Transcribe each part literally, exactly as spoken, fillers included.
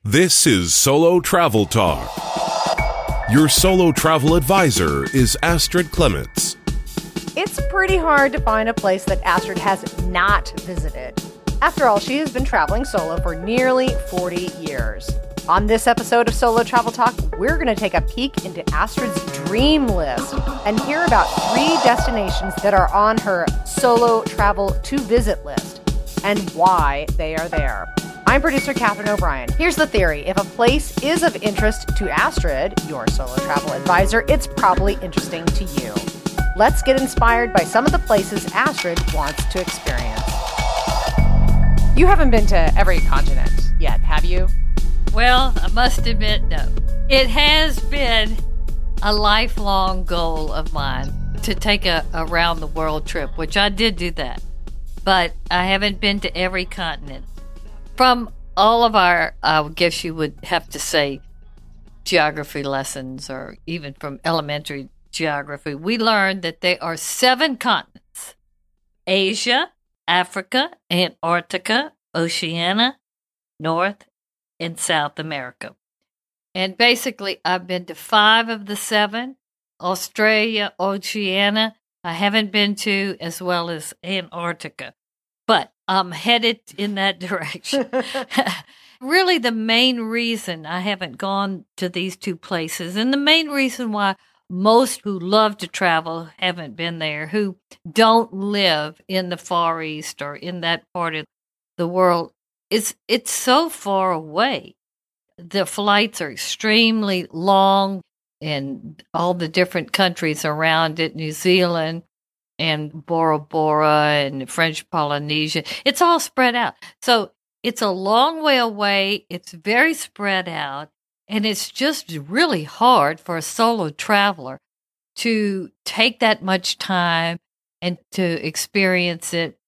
This is Solo Travel Talk. Your solo travel advisor is Astrid Clements. It's pretty hard to find a place that Astrid has not visited. After all, she has been traveling solo for nearly forty years. On this episode of Solo Travel Talk, we're going to take a peek into Astrid's dream list and hear about three destinations that are on her solo travel to visit list and why they are there. I'm producer Catherine O'Brien. Here's the theory. If a place is of interest to Astrid, your solo travel advisor, it's probably interesting to you. Let's get inspired by some of the places Astrid wants to experience. You haven't been to every continent yet, have you? Well, I must admit, no. It has been a lifelong goal of mine to take a around-the-world trip, which I did do that. But I haven't been to every continent. From all of our, I guess you would have to say, geography lessons, or even from elementary geography, we learned that there are seven continents: Asia, Africa, Antarctica, Oceania, North, and South America. And basically, I've been to five of the seven: Australia, Oceania, I haven't been to, as well as Antarctica. But I'm headed in that direction. Really, the main reason I haven't gone to these two places, and the main reason why most who love to travel haven't been there, who don't live in the Far East or in that part of the world, is it's so far away. The flights are extremely long, and all the different countries around it, New Zealand, and Bora Bora and French Polynesia. It's all spread out. So it's a long way away. It's very spread out. And it's just really hard for a solo traveler to take that much time and to experience it.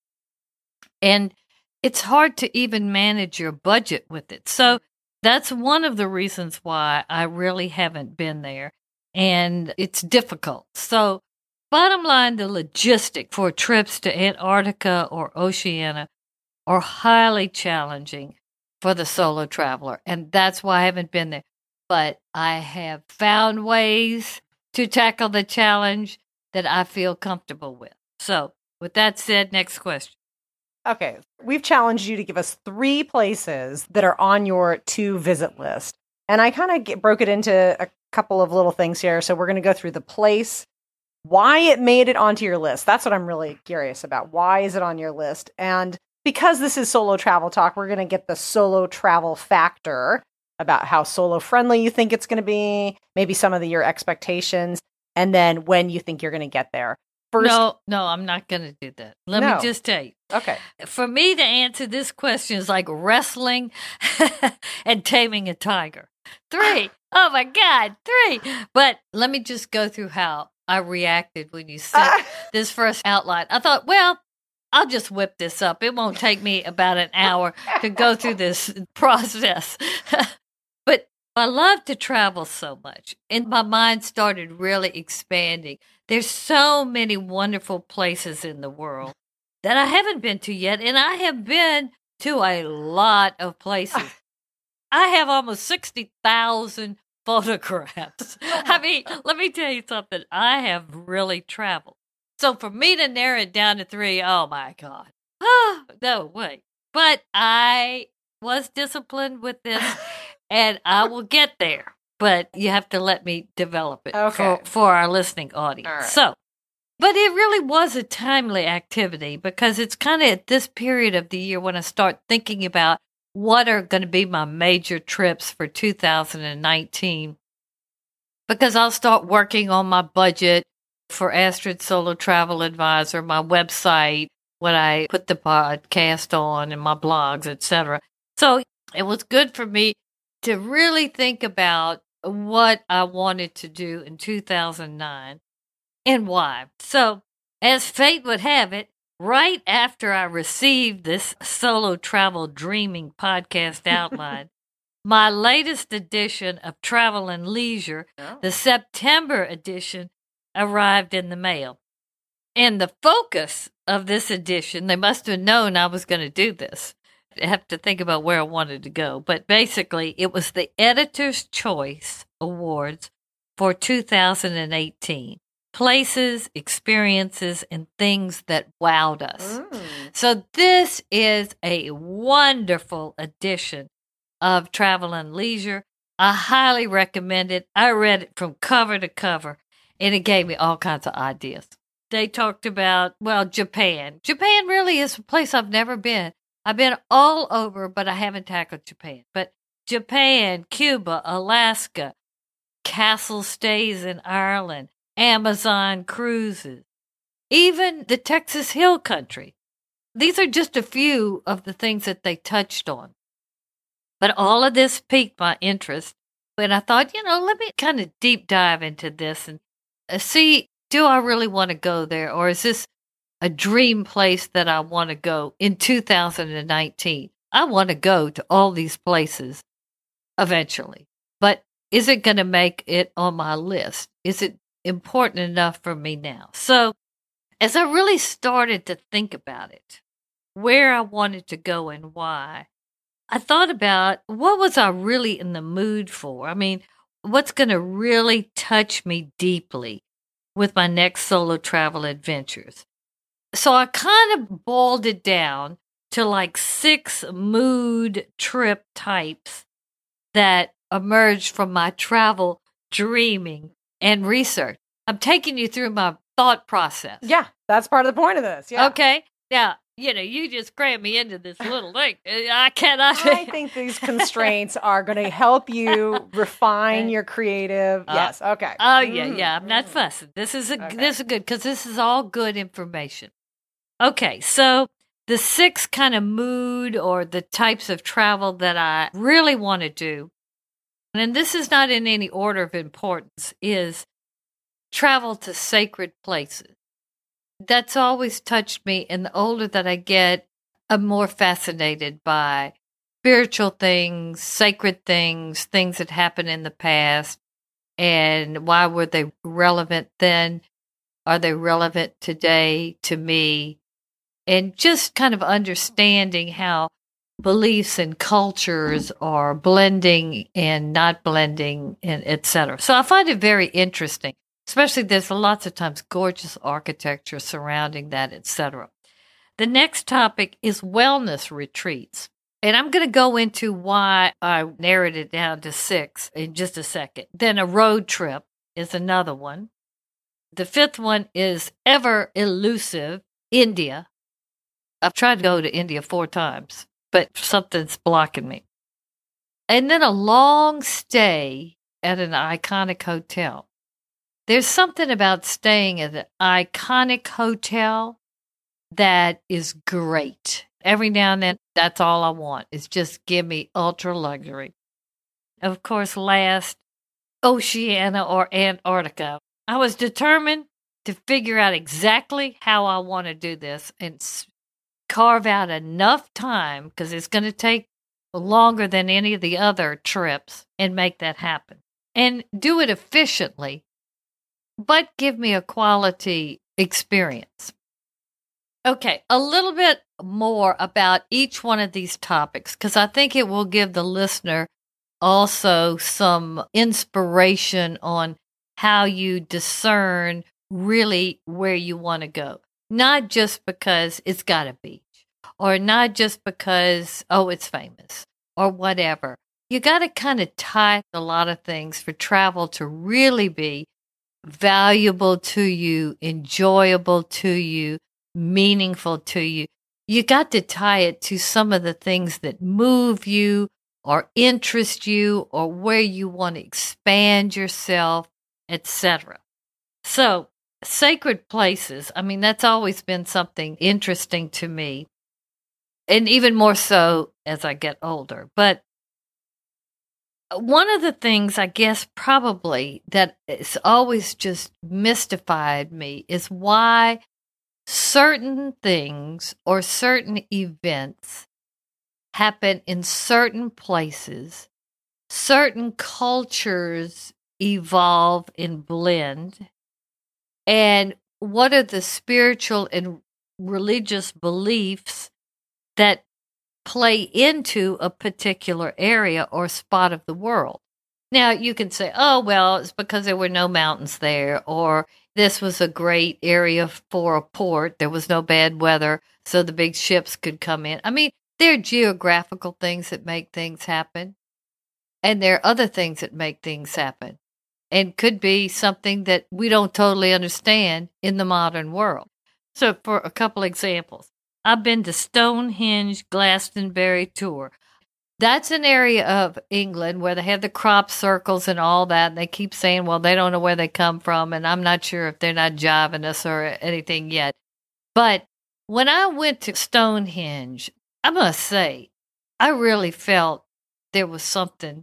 And it's hard to even manage your budget with it. So that's one of the reasons why I really haven't been there. And it's difficult. So bottom line, the logistic for trips to Antarctica or Oceania are highly challenging for the solo traveler, and that's why I haven't been there. But I have found ways to tackle the challenge that I feel comfortable with. So, with that said, next question. Okay, we've challenged you to give us three places that are on your to-visit list. And I kind of broke it into a couple of little things here. So we're going to go through the place, why it made it onto your list. That's what I'm really curious about. Why is it on your list? And because this is Solo Travel Talk, we're going to get the solo travel factor about how solo friendly you think it's going to be, maybe some of the, your expectations, and then when you think you're going to get there. First, no, no, I'm not going to do that. Let no. me just tell you. Okay. For me to answer this question is like wrestling and taming a tiger. Three. Oh my God, three. But let me just go through how I reacted when you said uh. this first outline. I thought, well, I'll just whip this up. It won't take me about an hour to go through this process. But I love to travel so much, and my mind started really expanding. There's so many wonderful places in the world that I haven't been to yet, and I have been to a lot of places. I have almost sixty thousand photographs. I mean, let me tell you something. I have really traveled. So for me to narrow it down to three, oh my God. Oh, no way. But I was disciplined with this, and I will get there. But you have to let me develop it okay. for, for our listening audience. Right. So, but it really was a timely activity, because it's kind of at this period of the year when I start thinking about what are going to be my major trips for two thousand nineteen, because I'll start working on my budget for Astrid Solo Travel Advisor, my website, when I put the podcast on, and my blogs, et cetera. So it was good for me to really think about what I wanted to do in two thousand nine and why. So, as fate would have it, right after I received this Solo Travel Dreaming podcast outline, my latest edition of Travel and Leisure, oh. the September edition, arrived in the mail. And the focus of this edition, they must have known I was going to do this, have to think about where I wanted to go. But basically, it was the Editor's Choice Awards for two thousand eighteen. Places, experiences, and things that wowed us. Mm. So this is a wonderful edition of Travel and Leisure. I highly recommend it. I read it from cover to cover, and it gave me all kinds of ideas. They talked about, well, Japan. Japan really is a place I've never been. I've been all over, but I haven't tackled Japan. But Japan, Cuba, Alaska, castle stays in Ireland, Amazon cruises, even the Texas Hill Country. These are just a few of the things that they touched on. But all of this piqued my interest. And I thought, you know, let me kind of deep dive into this and see, do I really want to go there? Or is this a dream place that I want to go in two thousand nineteen? I want to go to all these places eventually. But is it going to make it on my list? Is it important enough for me now? So as I really started to think about it, where I wanted to go and why, I thought about what was I really in the mood for? I mean, what's going to really touch me deeply with my next solo travel adventures? So I kind of boiled it down to like six mood trip types that emerged from my travel dreaming and research. I'm taking you through my thought process. Yeah, that's part of the point of this. Yeah. Okay. Now, you know, you just crammed me into this little thing. I cannot. I think these constraints are going to help you refine your creative. Uh, yes. Okay. Oh, yeah, yeah. I'm not fussing. This is a, okay. This is good because this is all good information. Okay. So the six kind of mood or the types of travel that I really want to do, and this is not in any order of importance, is travel to sacred places. That's always touched me, and the older that I get, I'm more fascinated by spiritual things, sacred things, things that happened in the past, and why were they relevant then? Are they relevant today to me? And just kind of understanding how beliefs and cultures are blending and not blending, and et cetera. So I find it very interesting. Especially there's lots of times gorgeous architecture surrounding that, et cetera. The next topic is wellness retreats. And I'm going to go into why I narrowed it down to six in just a second. Then a road trip is another one. The fifth one is ever elusive India. I've tried to go to India four times, but something's blocking me. And then a long stay at an iconic hotel. There's something about staying at an iconic hotel that is great. Every now and then, that's all I want, is just give me ultra luxury. Of course, last, Oceania or Antarctica. I was determined to figure out exactly how I want to do this and carve out enough time, because it's going to take longer than any of the other trips, and make that happen. And do it efficiently, but give me a quality experience. Okay, a little bit more about each one of these topics, because I think it will give the listener also some inspiration on how you discern really where you want to go. Not just because it's got a beach, or not just because, oh, it's famous, or whatever. You got to kind of tie a lot of things for travel to really be valuable to you, enjoyable to you, meaningful to you. You got to tie it to some of the things that move you or interest you or where you want to expand yourself, et cetera. So, sacred places, I mean, that's always been something interesting to me, and even more so as I get older. But one of the things, I guess, probably that has always just mystified me is why certain things or certain events happen in certain places, certain cultures evolve and blend, and what are the spiritual and religious beliefs that play into a particular area or spot of the world. Now, you can say, oh, well, it's because there were no mountains there, or this was a great area for a port. There was no bad weather, so the big ships could come in. I mean, there are geographical things that make things happen, and there are other things that make things happen, and could be something that we don't totally understand in the modern world. So for a couple examples, I've been to Stonehenge, Glastonbury tour. That's an area of England where they have the crop circles and all that. And they keep saying, well, they don't know where they come from. And I'm not sure if they're not jiving us or anything yet. But when I went to Stonehenge, I must say, I really felt there was something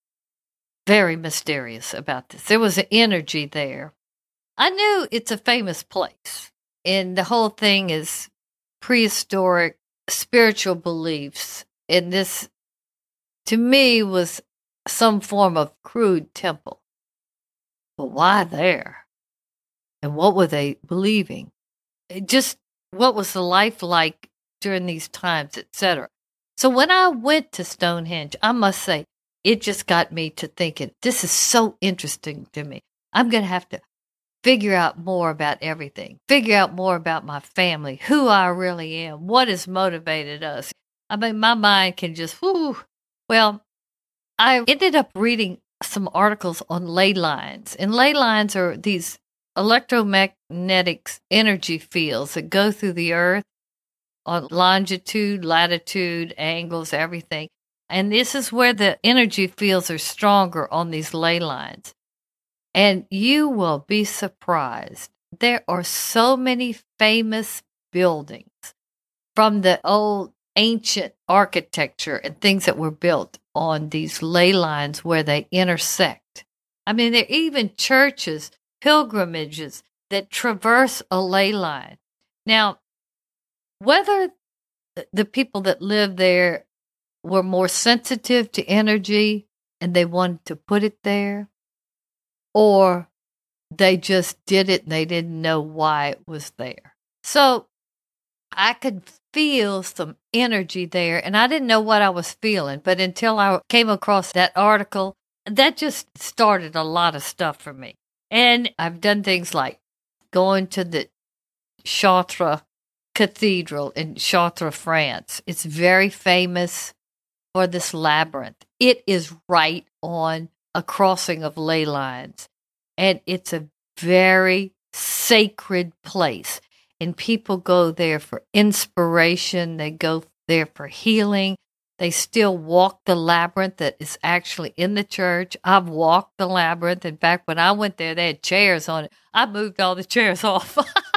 very mysterious about this. There was an energy there. I knew it's a famous place. And the whole thing is prehistoric spiritual beliefs. And this, to me, was some form of crude temple. But why there? And what were they believing? It just, what was the life like during these times, et cetera. So when I went to Stonehenge, I must say, it just got me to thinking, this is so interesting to me. I'm going to have to figure out more about everything, figure out more about my family, who I really am, what has motivated us. I mean, my mind can just, whoo. Well, I ended up reading some articles on ley lines, and ley lines are these electromagnetic energy fields that go through the earth on longitude, latitude, angles, everything. And this is where the energy fields are stronger on these ley lines. And you will be surprised. There are so many famous buildings from the old ancient architecture and things that were built on these ley lines where they intersect. I mean, there are even churches, pilgrimages that traverse a ley line. Now, whether the people that live there were more sensitive to energy and they wanted to put it there, or they just did it and they didn't know why it was there. So I could feel some energy there, and I didn't know what I was feeling, but until I came across that article, that just started a lot of stuff for me. And I've done things like going to the Chartres Cathedral in Chartres, France. It's very famous for this labyrinth. It is right on a crossing of ley lines, and it's a very sacred place. And people go there for inspiration. They go there for healing. They still walk the labyrinth that is actually in the church. I've walked the labyrinth. In fact, when I went there, they had chairs on it. I moved all the chairs off.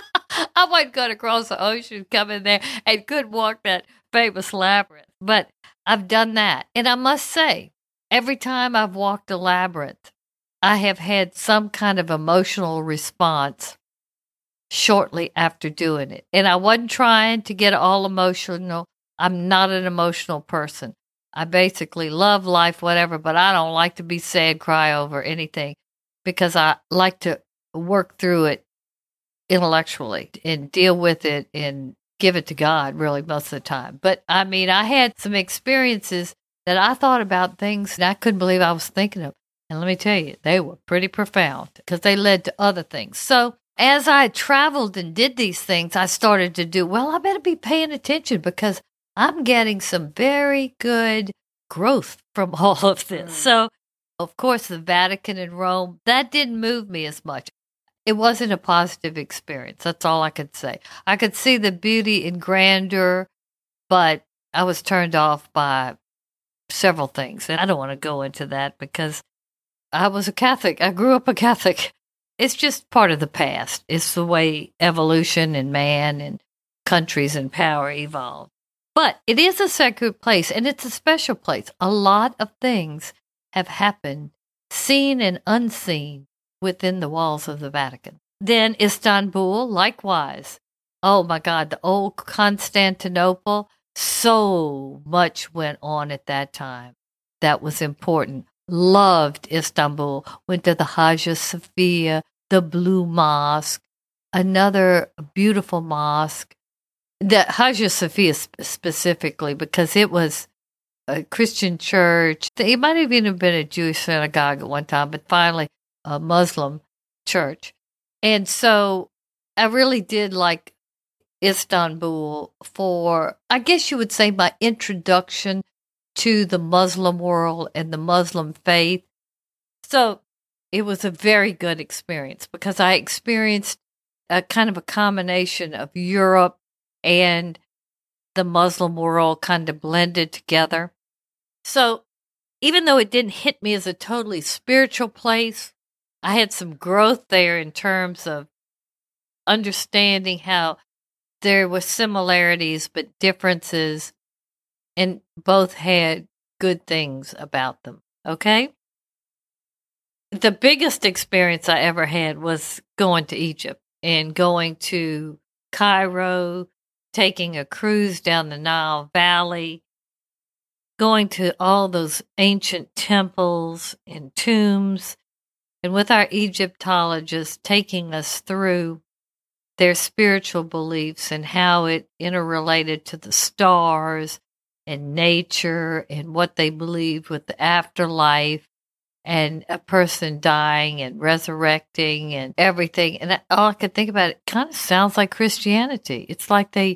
I wasn't going to cross the ocean, come in there, and couldn't walk that famous labyrinth. But I've done that. And I must say, every time I've walked a labyrinth, I have had some kind of emotional response shortly after doing it. And I wasn't trying to get all emotional. I'm not an emotional person. I basically love life, whatever, but I don't like to be sad, cry over anything, because I like to work through it intellectually and deal with it and give it to God really most of the time. But I mean, I had some experiences that I thought about things that I couldn't believe I was thinking of. And let me tell you, they were pretty profound because they led to other things. So as I traveled and did these things, I started to do, well, I better be paying attention because I'm getting some very good growth from all of this. Mm. So, of course, the Vatican and Rome, that didn't move me as much. It wasn't a positive experience. That's all I could say. I could see the beauty and grandeur, but I was turned off by several things. And I don't want to go into that because I was a Catholic. I grew up a Catholic. It's just part of the past. It's the way evolution and man and countries and power evolved. But it is a sacred place, and it's a special place. A lot of things have happened, seen and unseen, within the walls of the Vatican. Then Istanbul, likewise. Oh, my God, the old Constantinople, so much went on at that time that was important. Loved Istanbul, went to the Hagia Sophia, the Blue Mosque, another beautiful mosque. the Hagia Sophia sp- specifically, because it was a Christian church. It might have even been a Jewish synagogue at one time, but finally a Muslim church. And so I really did like Istanbul for, I guess you would say, my introduction to the Muslim world and the Muslim faith. So it was a very good experience because I experienced a kind of a combination of Europe and the Muslim world kind of blended together. So even though it didn't hit me as a totally spiritual place, I had some growth there in terms of understanding how there were similarities but differences, and both had good things about them, okay? The biggest experience I ever had was going to Egypt and going to Cairo, taking a cruise down the Nile Valley, going to all those ancient temples and tombs, and with our Egyptologists taking us through their spiritual beliefs and how it interrelated to the stars and nature and what they believed with the afterlife and a person dying and resurrecting and everything. And all I could think about, it kind of sounds like Christianity. It's like they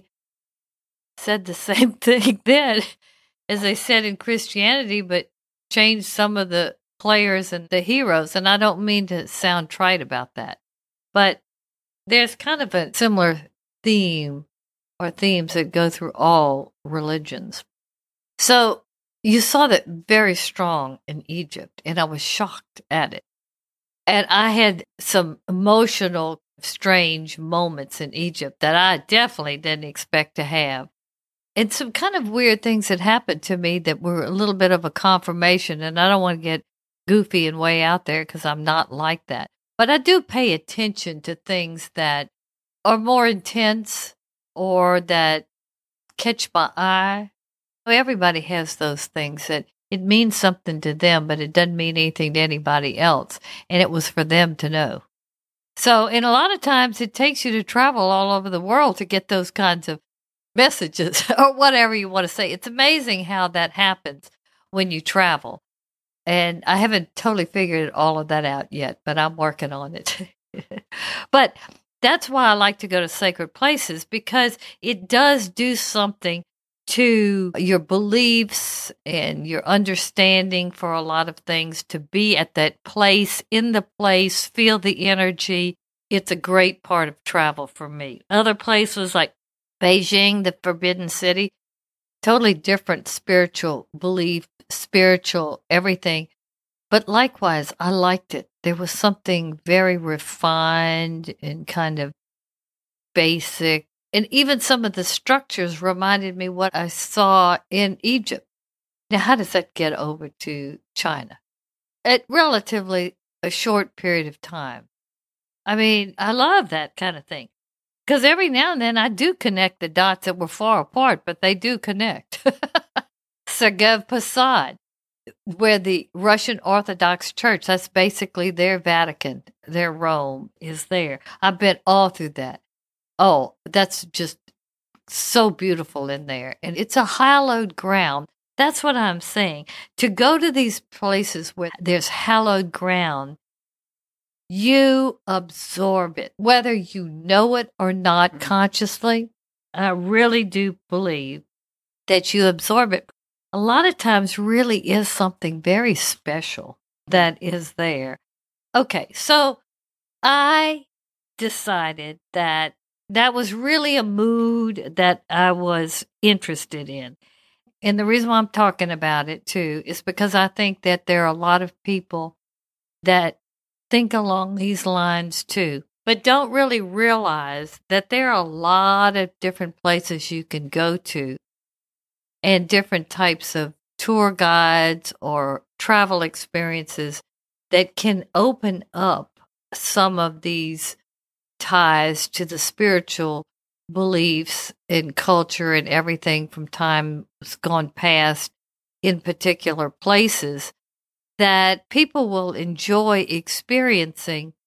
said the same thing then as they said in Christianity, but changed some of the players and the heroes. And I don't mean to sound trite about that, but there's kind of a similar theme or themes that go through all religions. So you saw that very strong in Egypt, and I was shocked at it. And I had some emotional, strange moments in Egypt that I definitely didn't expect to have. And some kind of weird things that happened to me that were a little bit of a confirmation. And I don't want to get goofy and way out there because I'm not like that. But I do pay attention to things that are more intense or that catch my eye. Everybody has those things that it means something to them, but it doesn't mean anything to anybody else. And it was for them to know. So, and a lot of times it takes you to travel all over the world to get those kinds of messages or whatever you want to say. It's amazing how that happens when you travel. And I haven't totally figured all of that out yet, but I'm working on it. But that's why I like to go to sacred places, because it does do something to your beliefs and your understanding for a lot of things, to be at that place, in the place, feel the energy. It's a great part of travel for me. Other places like Beijing, the Forbidden City, totally different spiritual belief, spiritual everything. But likewise, I liked it. There was something very refined and kind of basic. And even some of the structures reminded me what I saw in Egypt. Now, how does that get over to China? At relatively a short period of time. I mean, I love that kind of thing. Because every now and then I do connect the dots that were far apart, but they do connect. Sergev Posad, where the Russian Orthodox Church, that's basically their Vatican, their Rome is there. I've been all through that. Oh, that's just so beautiful in there. And it's a hallowed ground. That's what I'm saying. To go to these places where there's hallowed ground, you absorb it, whether you know it or not consciously. I really do believe that you absorb it. A lot of times really is something very special that is there. Okay, so I decided that that was really a mood that I was interested in. And the reason why I'm talking about it, too, is because I think that there are a lot of people that think along these lines, too, but don't really realize that there are a lot of different places you can go to and different types of tour guides or travel experiences that can open up some of these ties to the spiritual beliefs and culture and everything from times gone past in particular places that people will enjoy experiencing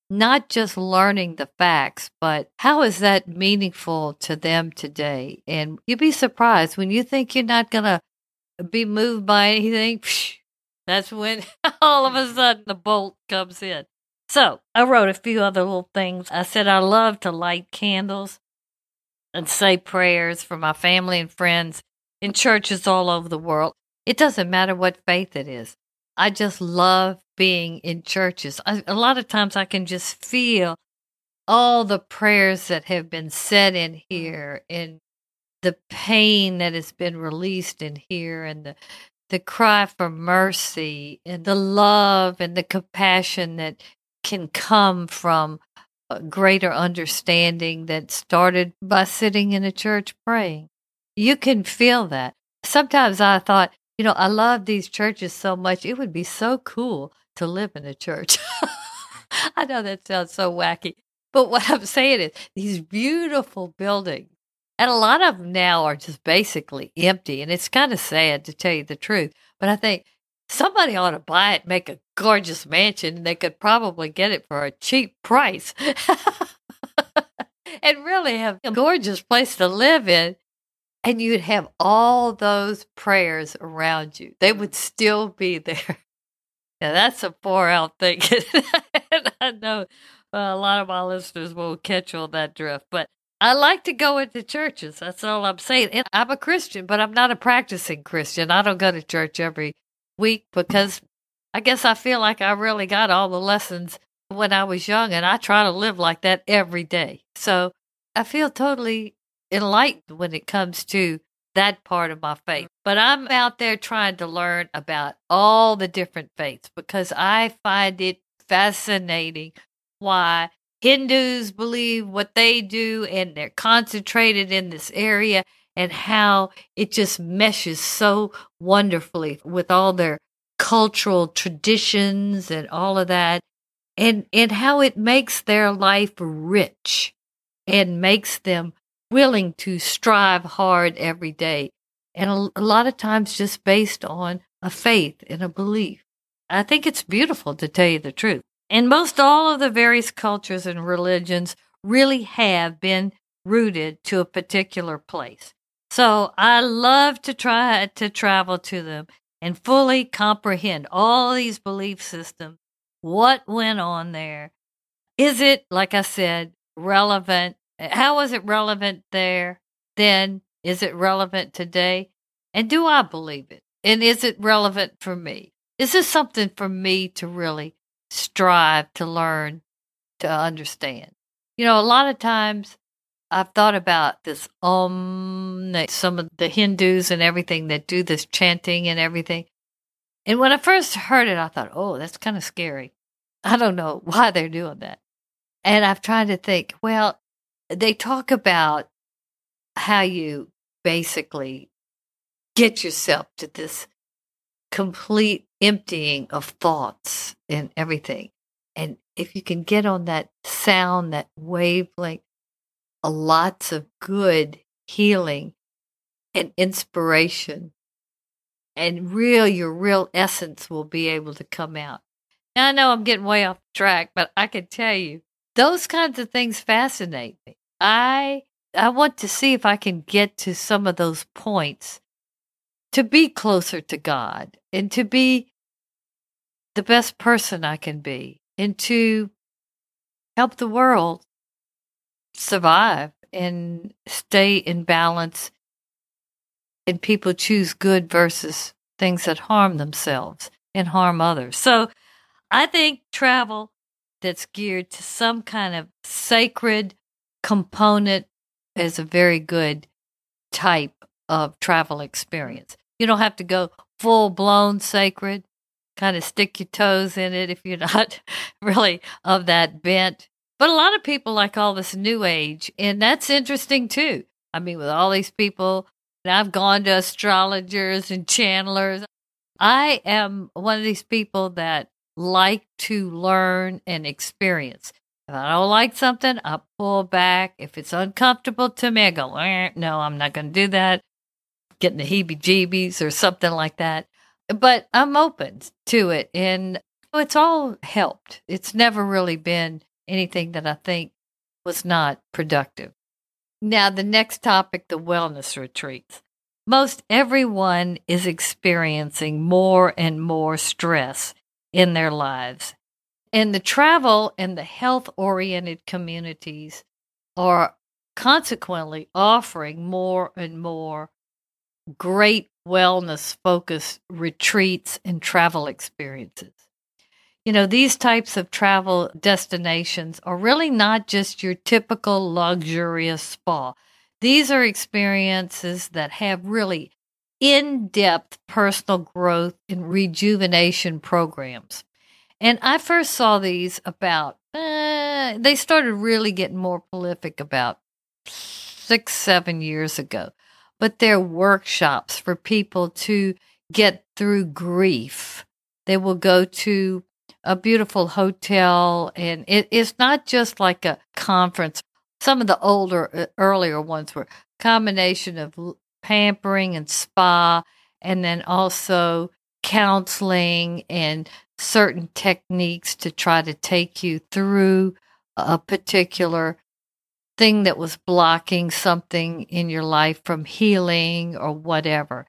not just learning the facts, but how is that meaningful to them today? And you'd be surprised when you think you're not going to be moved by anything. Psh, that's when all of a sudden the bolt comes in. So I wrote a few other little things. I said I love to light candles and say prayers for my family and friends in churches all over the world. It doesn't matter what faith it is. I just love being in churches. I, a lot of times I can just feel all the prayers that have been said in here and the pain that has been released in here and the, the cry for mercy and the love and the compassion that can come from a greater understanding that started by sitting in a church praying. You can feel that. Sometimes I thought, you know, I love these churches so much. It would be so cool to live in a church. I know that sounds so wacky, but what I'm saying is these beautiful buildings, and a lot of them now are just basically empty, and it's kind of sad to tell you the truth, but I think somebody ought to buy it, make a gorgeous mansion, and they could probably get it for a cheap price and really have a gorgeous place to live in. And you'd have all those prayers around you. They would still be there. Now, that's a far-out thinking. And I know uh, a lot of my listeners will catch all that drift. But I like to go into churches. That's all I'm saying. And I'm a Christian, but I'm not a practicing Christian. I don't go to church every week because I guess I feel like I really got all the lessons when I was young, and I try to live like that every day. So I feel totally enlightened when it comes to that part of my faith. But I'm out there trying to learn about all the different faiths because I find it fascinating why Hindus believe what they do and they're concentrated in this area and how it just meshes so wonderfully with all their cultural traditions and all of that, and, and how it makes their life rich and makes them willing to strive hard every day. And a, a lot of times just based on a faith and a belief. I think it's beautiful, to tell you the truth. And most all of the various cultures and religions really have been rooted to a particular place. So I love to try to travel to them and fully comprehend all these belief systems, what went on there. Is it, like I said, relevant? How was it relevant there then? Is it relevant today? And do I believe it? And is it relevant for me? Is this something for me to really strive to learn, to understand? You know, a lot of times I've thought about this, um, some of the Hindus and everything that do this chanting and everything. And when I first heard it, I thought, oh, that's kind of scary. I don't know why they're doing that. And I've tried to think, well, they talk about how you basically get yourself to this complete emptying of thoughts and everything. And if you can get on that sound, that wavelength, a lots of good healing and inspiration and real, your real essence will be able to come out. Now, I know I'm getting way off track, but I can tell you, those kinds of things fascinate me. I I want to see if I can get to some of those points to be closer to God and to be the best person I can be and to help the world survive and stay in balance and people choose good versus things that harm themselves and harm others. So I think travel that's geared to some kind of sacred component is a very good type of travel experience. You don't have to go full-blown sacred, kind of stick your toes in it if you're not really of that bent. But a lot of people like all this new age, and that's interesting too. I mean, with all these people, and I've gone to astrologers and channelers. I am one of these people that like to learn and experience. If I don't like something, I pull back. If it's uncomfortable to me, I go, eh, no, I'm not going to do that. Getting the heebie-jeebies or something like that. But I'm open to it, and it's all helped. It's never really been anything that I think was not productive. Now, the next topic, the wellness retreats. Most everyone is experiencing more and more stress in their lives. And the travel and the health-oriented communities are consequently offering more and more great wellness-focused retreats and travel experiences. You know, these types of travel destinations are really not just your typical luxurious spa. These are experiences that have really in-depth personal growth and rejuvenation programs. And I first saw these about, eh, they started really getting more prolific about six, seven years ago. But they're workshops for people to get through grief. They will go to a beautiful hotel, and it, it's not just like a conference. Some of the older, earlier ones were a combination of pampering and spa, and then also counseling and certain techniques to try to take you through a particular thing that was blocking something in your life from healing or whatever.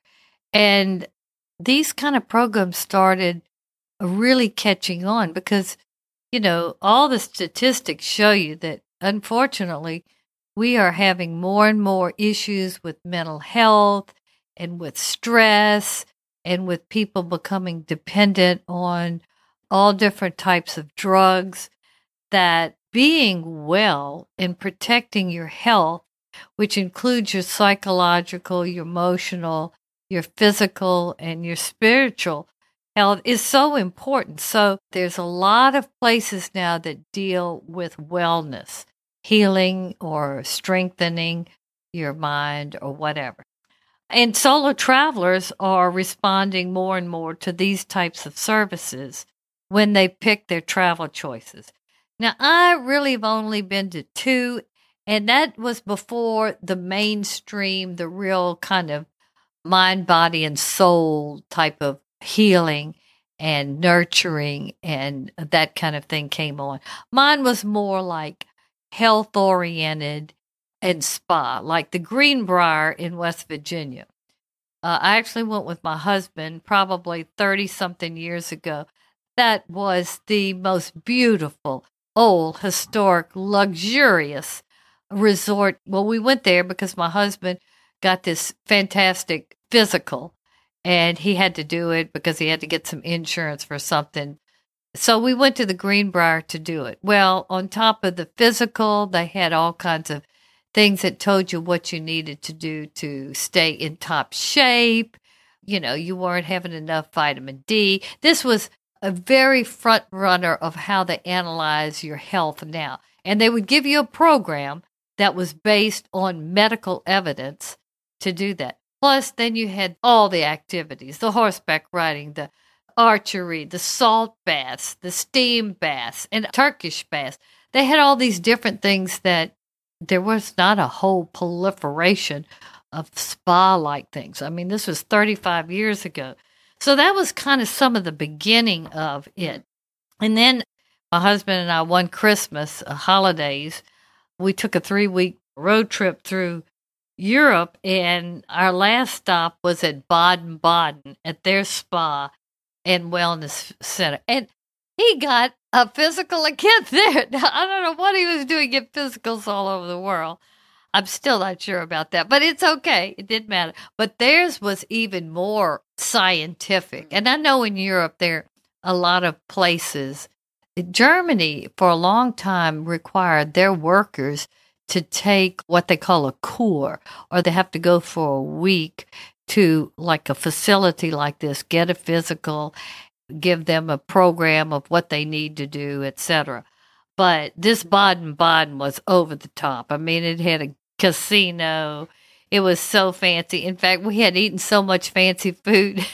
And these kind of programs started really catching on because, you know, all the statistics show you that unfortunately we are having more and more issues with mental health and with stress and with people becoming dependent on all different types of drugs, that being well and protecting your health, which includes your psychological, your emotional, your physical, and your spiritual health, is so important. So there's a lot of places now that deal with wellness, healing or strengthening your mind or whatever. And solo travelers are responding more and more to these types of services when they pick their travel choices. Now, I really have only been to two, and that was before the mainstream, the real kind of mind, body, and soul type of healing and nurturing and that kind of thing came on. Mine was more like health-oriented and spa, like the Greenbrier in West Virginia. Uh, I actually went with my husband probably thirty-something years ago. That was the most beautiful, old, historic, luxurious resort. Well, we went there because my husband got this fantastic physical, and he had to do it because he had to get some insurance for something. So we went to the Greenbrier to do it. Well, on top of the physical, they had all kinds of things that told you what you needed to do to stay in top shape. You know, you weren't having enough vitamin D. This was a very front runner of how they analyze your health now. And they would give you a program that was based on medical evidence to do that. Plus, then you had all the activities, the horseback riding, the archery, the salt baths, the steam baths, and Turkish baths. They had all these different things that there was not a whole proliferation of spa-like things. I mean, this was thirty-five years ago. So that was kind of some of the beginning of it. And then my husband and I, one Christmas, uh, holidays, we took a three-week road trip through Europe, and our last stop was at Baden-Baden at their spa and wellness center. And he got a physical again there. Now, I don't know what he was doing, get physicals all over the world. I'm still not sure about that, but it's okay. It didn't matter. But theirs was even more scientific. And I know in Europe there are a lot of places. Germany, for a long time, required their workers to take what they call a cure, or they have to go for a week to like a facility like this, get a physical, give them a program of what they need to do, et cetera. But this Baden-Baden was over the top. I mean, it had a casino. It was so fancy. In fact, we had eaten so much fancy food.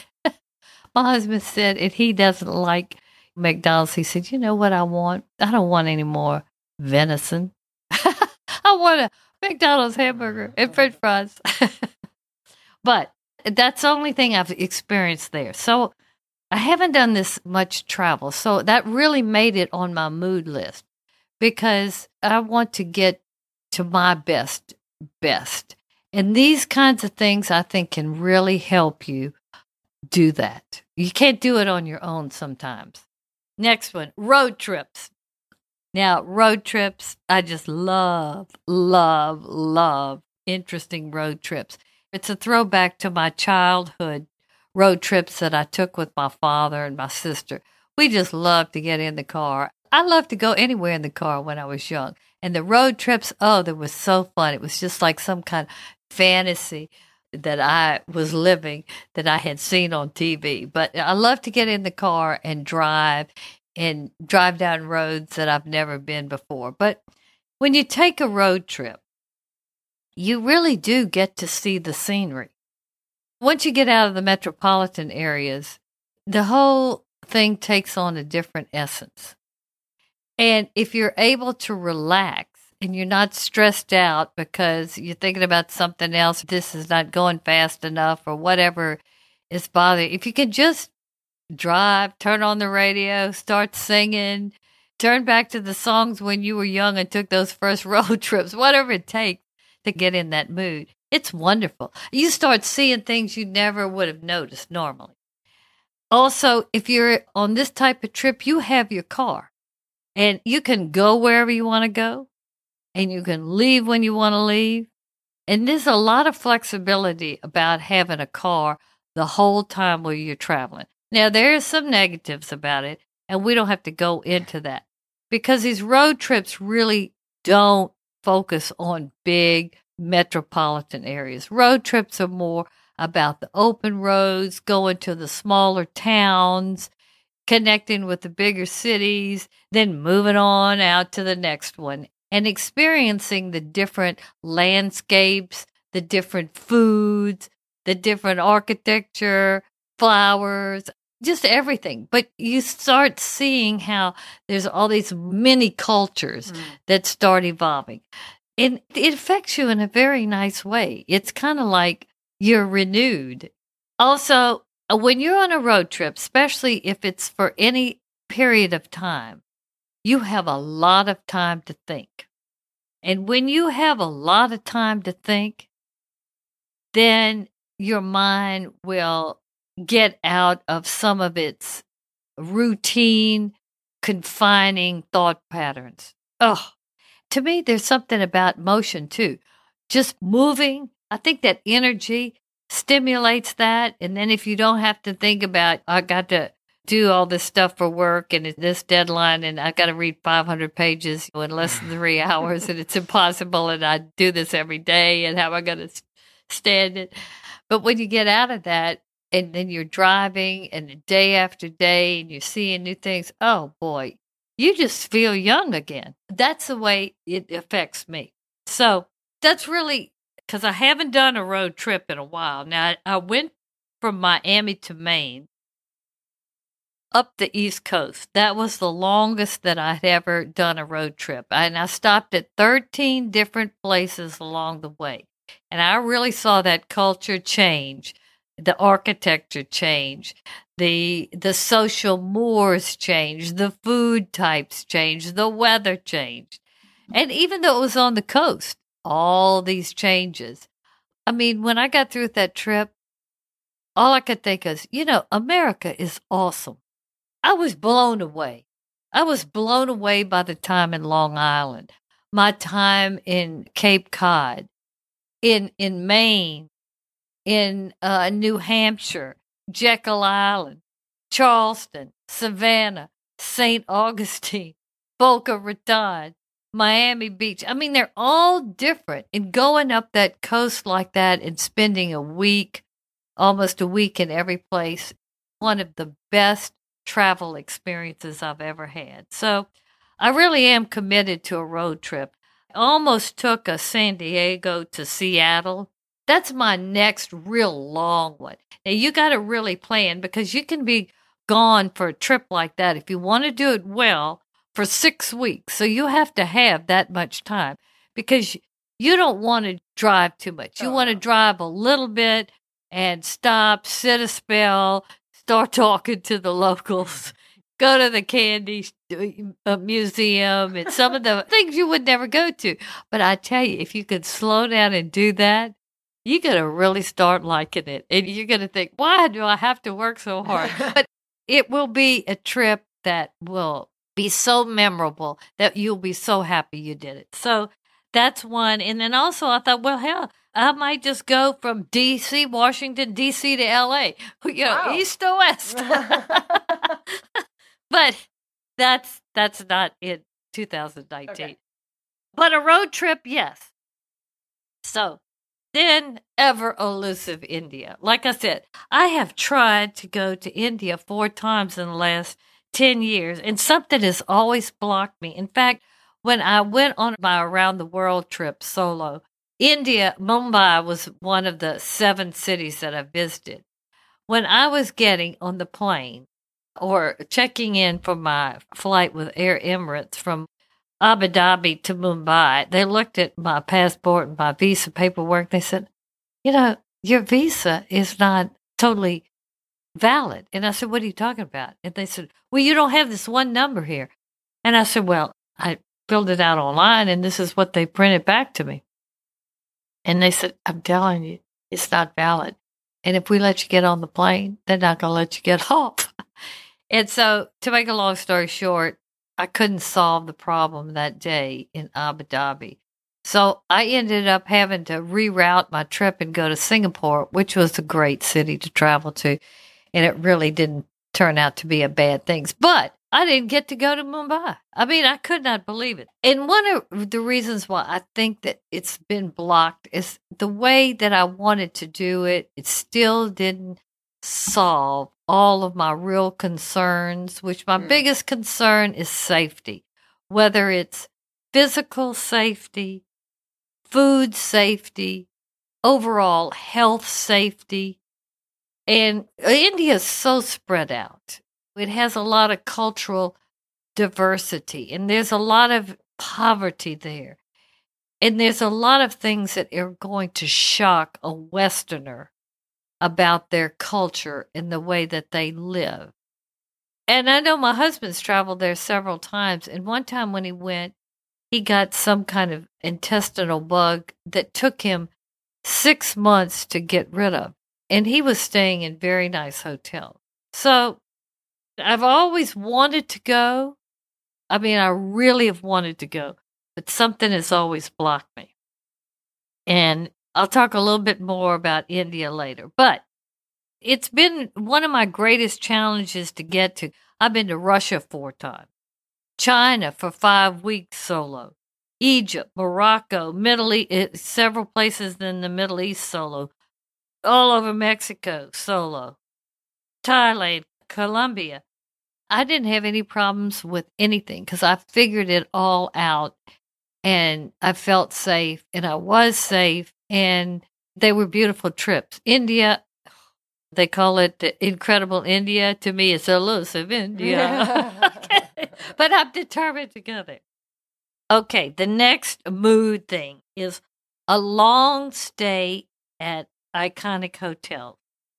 My husband said, and he doesn't like McDonald's, he said, you know what I want? I don't want any more venison. I want a McDonald's hamburger and french fries. But that's the only thing I've experienced there. So I haven't done this much travel. So that really made it on my mood list because I want to get to my best, best. And these kinds of things I think can really help you do that. You can't do it on your own sometimes. Next one, road trips. Now, road trips, I just love, love, love interesting road trips. It's a throwback to my childhood road trips that I took with my father and my sister. We just loved to get in the car. I loved to go anywhere in the car when I was young. And the road trips, oh, they were so fun. It was just like some kind of fantasy that I was living that I had seen on T V. But I love to get in the car and drive and drive down roads that I've never been before. But when you take a road trip, you really do get to see the scenery. Once you get out of the metropolitan areas, the whole thing takes on a different essence. And if you're able to relax and you're not stressed out because you're thinking about something else, this is not going fast enough or whatever is bothering you, if you can just drive, turn on the radio, start singing, turn back to the songs when you were young and took those first road trips, whatever it takes to get in that mood. It's wonderful. You start seeing things you never would have noticed normally. Also, if you're on this type of trip, you have your car and you can go wherever you want to go and you can leave when you want to leave. And there's a lot of flexibility about having a car the whole time while you're traveling. Now, there are some negatives about it, and we don't have to go into that because these road trips really don't focus on big metropolitan areas. Road trips are more about the open roads, going to the smaller towns, connecting with the bigger cities, then moving on out to the next one and experiencing the different landscapes, the different foods, the different architecture, flowers, just everything. But you start seeing how there's all these mini cultures mm. that start evolving. And it affects you in a very nice way. It's kind of like you're renewed. Also, when you're on a road trip, especially if it's for any period of time, you have a lot of time to think. And when you have a lot of time to think, then your mind will get out of some of its routine, confining thought patterns. Oh, to me, there's something about motion, too. Just moving, I think that energy stimulates that. And then if you don't have to think about, I got to do all this stuff for work and this deadline, and I got to read five hundred pages in less than three hours, and it's impossible, and I do this every day, and how am I going to stand it? But when you get out of that, and then you're driving, and day after day, and you're seeing new things, oh, boy, you just feel young again. That's the way it affects me. So that's really, because I haven't done a road trip in a while. Now, I went from Miami to Maine up the East Coast. That was the longest that I'd ever done a road trip. And I stopped at thirteen different places along the way. And I really saw that culture change, the architecture change, the the social mores change, the food types change, the weather changed. And even though it was on the coast, all these changes. I mean, when I got through with that trip, all I could think is, you know, America is awesome. I was blown away. I was blown away by the time in Long Island, my time in Cape Cod, in in Maine, in uh, New Hampshire, Jekyll Island, Charleston, Savannah, Saint Augustine, Boca Raton, Miami Beach. I mean, they're all different. And going up that coast like that and spending a week, almost a week in every place, one of the best travel experiences I've ever had. So I really am committed to a road trip. I almost took a San Diego to Seattle. That's my next real long one. Now, you got to really plan because you can be gone for a trip like that if you want to do it well for six weeks. So you have to have that much time because you don't want to drive too much. You oh. want to drive a little bit and stop, sit a spell, start talking to the locals, go to the candy uh, museum and some of the things you would never go to. But I tell you, if you could slow down and do that, you're going to really start liking it. And you're going to think, why do I have to work so hard? But it will be a trip that will be so memorable that you'll be so happy you did it. So that's one. And then also I thought, well, hell, I might just go from D C, Washington, D C to L A, you know, wow. East to west. But that's that's not in two thousand nineteen. Okay. But a road trip, yes. So then ever elusive India. Like I said, I have tried to go to India four times in the last ten years, and something has always blocked me. In fact, when I went on my around the world trip solo, India, Mumbai was one of the seven cities that I visited. When I was getting on the plane or checking in for my flight with Air Emirates from Abu Dhabi to Mumbai, they looked at my passport and my visa paperwork. They said, you know, your visa is not totally valid. And I said, what are you talking about? And they said, well, you don't have this one number here. And I said, well, I filled it out online and this is what they printed back to me. And they said, I'm telling you, it's not valid. And if we let you get on the plane, they're not going to let you get off. And so, to make a long story short, I couldn't solve the problem that day in Abu Dhabi. So I ended up having to reroute my trip and go to Singapore, which was a great city to travel to. And it really didn't turn out to be a bad thing. But I didn't get to go to Mumbai. I mean, I could not believe it. And one of the reasons why I think that it's been blocked is the way that I wanted to do it. It still didn't solve all of my real concerns, which my mm. biggest concern is safety, whether it's physical safety, food safety, overall health safety. And India is so spread out. It has a lot of cultural diversity, and there's a lot of poverty there. And there's a lot of things that are going to shock a Westerner about their culture and the way that they live. And I know my husband's traveled there several times, and one time when he went, he got some kind of intestinal bug that took him six months to get rid of. And he was staying in very nice hotels. So I've always wanted to go. I mean, I really have wanted to go, but something has always blocked me. And I'll talk a little bit more about India later. But it's been one of my greatest challenges to get to. I've been to Russia four times, China for five weeks solo, Egypt, Morocco, Middle East, several places in the Middle East solo, all over Mexico solo, Thailand, Colombia. I didn't have any problems with anything because I figured it all out and I felt safe and I was safe and they were beautiful trips. India, they call it the Incredible India. To me, it's elusive India. Okay. But I'm determined to go there. Okay, the next mood thing is a long stay at iconic hotels.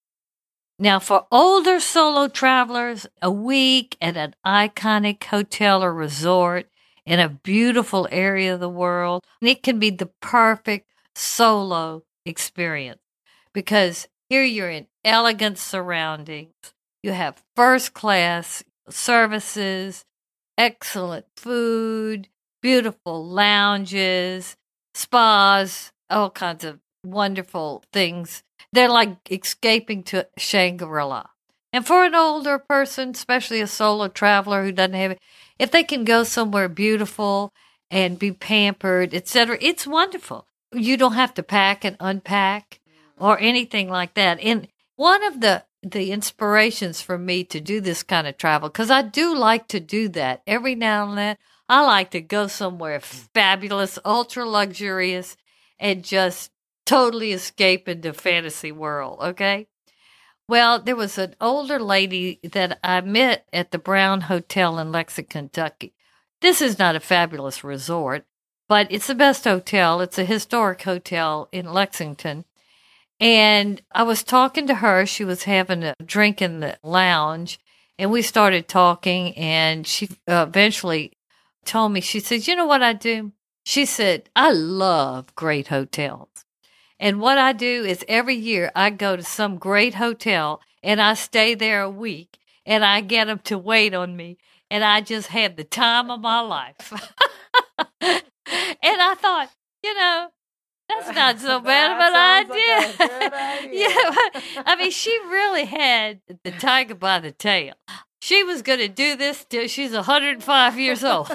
Now, for older solo travelers, a week at an iconic hotel or resort in a beautiful area of the world, it can be the perfect solo experience because here you're in elegant surroundings. You have first class services, excellent food, beautiful lounges, spas, all kinds of wonderful things. They're like escaping to Shangri-La. And for an older person, especially a solo traveler who doesn't have it, if they can go somewhere beautiful and be pampered, et cetera, it's wonderful. You don't have to pack and unpack or anything like that. And one of the, the inspirations for me to do this kind of travel, because I do like to do that every now and then, I like to go somewhere fabulous, ultra luxurious, and just totally escape into fantasy world, okay? Well, there was an older lady that I met at the Brown Hotel in Lexington, Kentucky. This is not a fabulous resort, but it's the best hotel. It's a historic hotel in Lexington. And I was talking to her. She was having a drink in the lounge, And we started talking, and she uh, eventually told me, she said, you know what I do? She said, I love great hotels. And what I do is every year I go to some great hotel and I stay there a week and I get them to wait on me. And I just have the time of my life. And I thought, you know, that's not so bad of an idea. Like a good idea. Yeah, I mean, she really had the tiger by the tail. She was going to do this till she's one hundred five years old.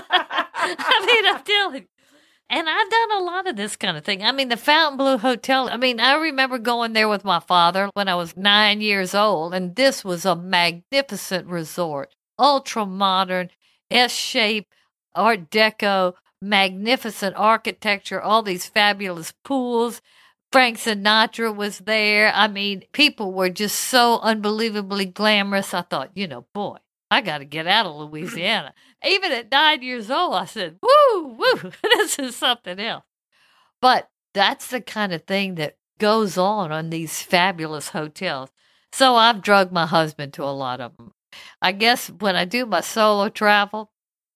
I mean, I'm telling you. And I've done a lot of this kind of thing. I mean, the Fontainebleau Hotel, I mean, I remember going there with my father when I was nine years old, and this was a magnificent resort, ultra-modern, S-shaped, Art Deco, magnificent architecture, all these fabulous pools. Frank Sinatra was there. I mean, people were just so unbelievably glamorous. I thought, you know, boy, I got to get out of Louisiana. Even at nine years old, I said, woo, woo, this is something else. But that's the kind of thing that goes on on these fabulous hotels. So I've drugged my husband to a lot of them. I guess when I do my solo travel,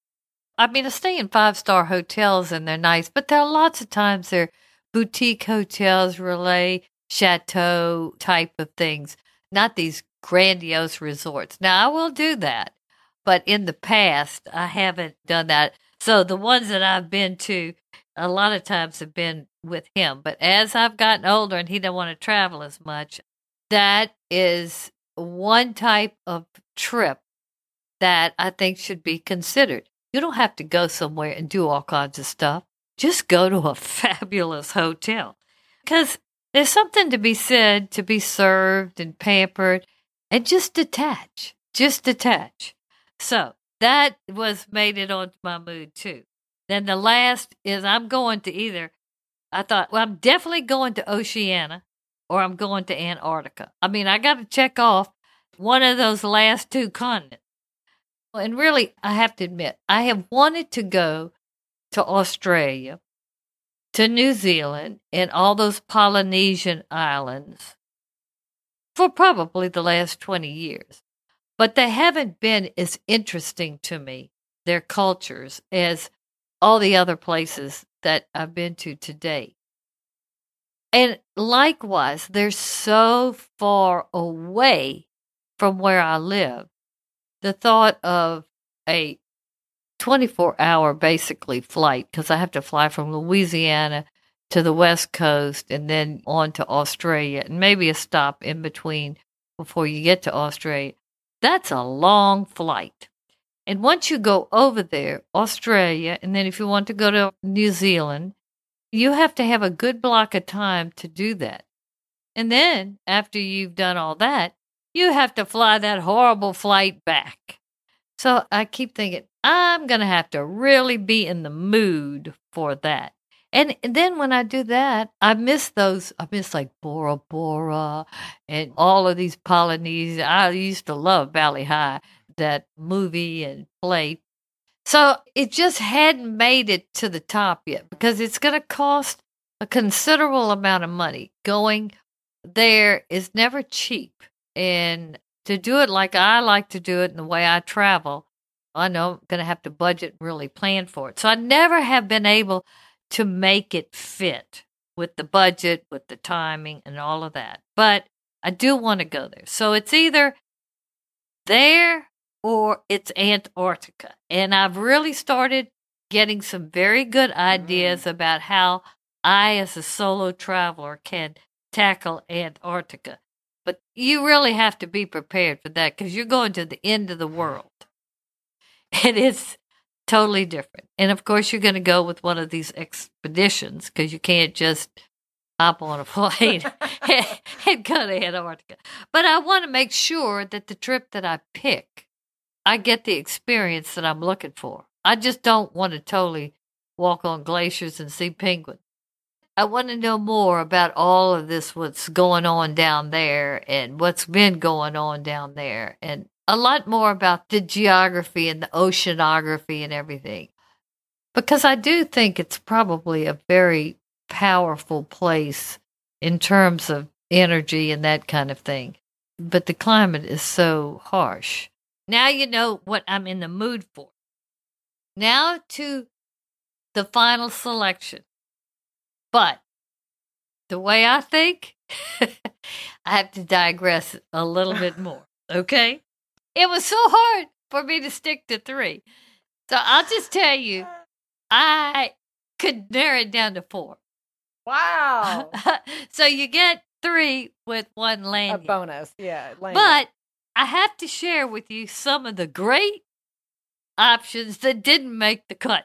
I mean, I stay in five-star hotels and they're nice, but there are lots of times they're boutique hotels, relais, chateau type of things, not these grandiose resorts. Now, I will do that, but in the past, I haven't done that. So the ones that I've been to, a lot of times have been with him. But as I've gotten older and he don't want to travel as much, that is one type of trip that I think should be considered. You don't have to go somewhere and do all kinds of stuff. Just go to a fabulous hotel. Because there's something to be said, to be served and pampered, and just detach. Just detach. So that was made it onto my mood too. Then the last is I'm going to either, I thought, well, I'm definitely going to Oceania or I'm going to Antarctica. I mean, I got to check off one of those last two continents. And really, I have to admit, I have wanted to go to Australia, to New Zealand, and all those Polynesian islands for probably the last twenty years. But they haven't been as interesting to me, their cultures, as all the other places that I've been to today. And likewise, they're so far away from where I live. The thought of a twenty-four hour basically flight, because I have to fly from Louisiana to the West Coast and then on to Australia and maybe a stop in between before you get to Australia. That's a long flight. And once you go over there, Australia, and then if you want to go to New Zealand, you have to have a good block of time to do that. And then after you've done all that, you have to fly that horrible flight back. So I keep thinking, I'm going to have to really be in the mood for that. And, and then when I do that, I miss those, I miss like Bora Bora and all of these Polynesian. I used to love Valley High, that movie and play. So it just hadn't made it to the top yet because it's going to cost a considerable amount of money. Going there is never cheap. And to do it like I like to do it and the way I travel, I know I'm going to have to budget and really plan for it. So I never have been able to make it fit with the budget, with the timing and all of that. But I do want to go there. So it's either there or it's Antarctica. And I've really started getting some very good ideas mm. about how I, as a solo traveler, can tackle Antarctica. But you really have to be prepared for that because you're going to the end of the world. And it's totally different. And, of course, you're going to go with one of these expeditions because you can't just hop on a plane and, and go to Antarctica. But I want to make sure that the trip that I pick, I get the experience that I'm looking for. I just don't want to totally walk on glaciers and see penguins. I want to know more about all of this, what's going on down there and what's been going on down there, and a lot more about the geography and the oceanography and everything. Because I do think it's probably a very powerful place in terms of energy and that kind of thing. But the climate is so harsh. Now you know what I'm in the mood for. Now to the final selection. But the way I think, I have to digress a little bit more, okay? It was so hard for me to stick to three. So I'll just tell you, I could narrow it down to four. Wow. So you get three with one A lanyard. bonus, yeah. lanyard. But I have to share with you some of the great options that didn't make the cut.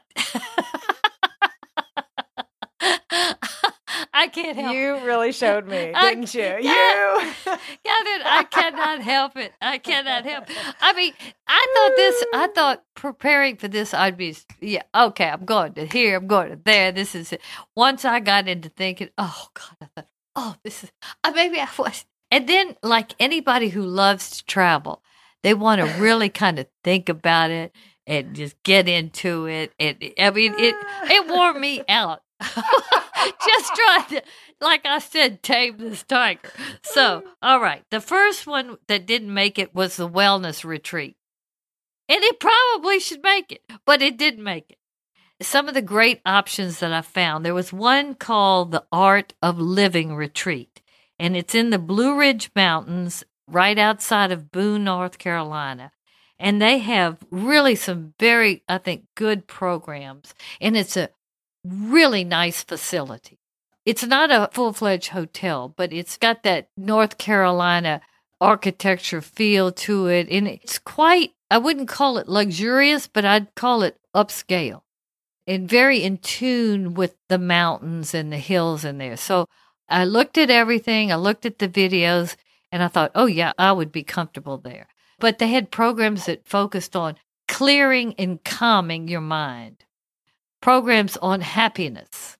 I can't help You it. really showed me, I- didn't you? yeah. You. Catherine, I cannot help it. I cannot help it. I mean, I thought this, I thought preparing for this, I'd be, yeah, okay, I'm going to here, I'm going to there, this is it. Once I got into thinking, oh, God, I thought, oh, this is, uh, maybe I was. And then, like anybody who loves to travel, they want to really kind of think about it and just get into it. And I mean, it, it wore me out. Just trying to, like I said, tame this tiger. So, all right. The first one that didn't make it was the wellness retreat. And it probably should make it, but it didn't make it. Some of the great options that I found, there was one called the Art of Living Retreat, and it's in the Blue Ridge Mountains right outside of Boone, North Carolina. And they have really some very, I think, good programs. And it's a really nice facility. It's not a full-fledged hotel, but it's got that North Carolina architecture feel to it. And it's quite, I wouldn't call it luxurious, but I'd call it upscale and very in tune with the mountains and the hills in there. So I looked at everything. I looked at the videos and I thought, oh yeah, I would be comfortable there. But they had programs that focused on clearing and calming your mind. Programs on happiness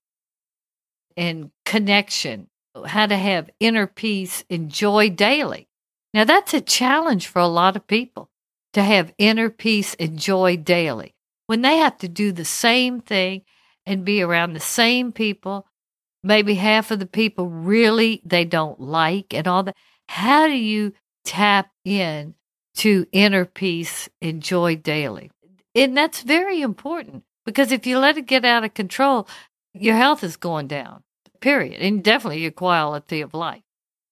and connection, how to have inner peace and joy daily. Now, that's a challenge for a lot of people, to have inner peace and joy daily. When they have to do the same thing and be around the same people, maybe half of the people really they don't like and all that. How do you tap in to inner peace and joy daily? And that's very important. Because if you let it get out of control, your health is going down, period, and definitely your quality of life.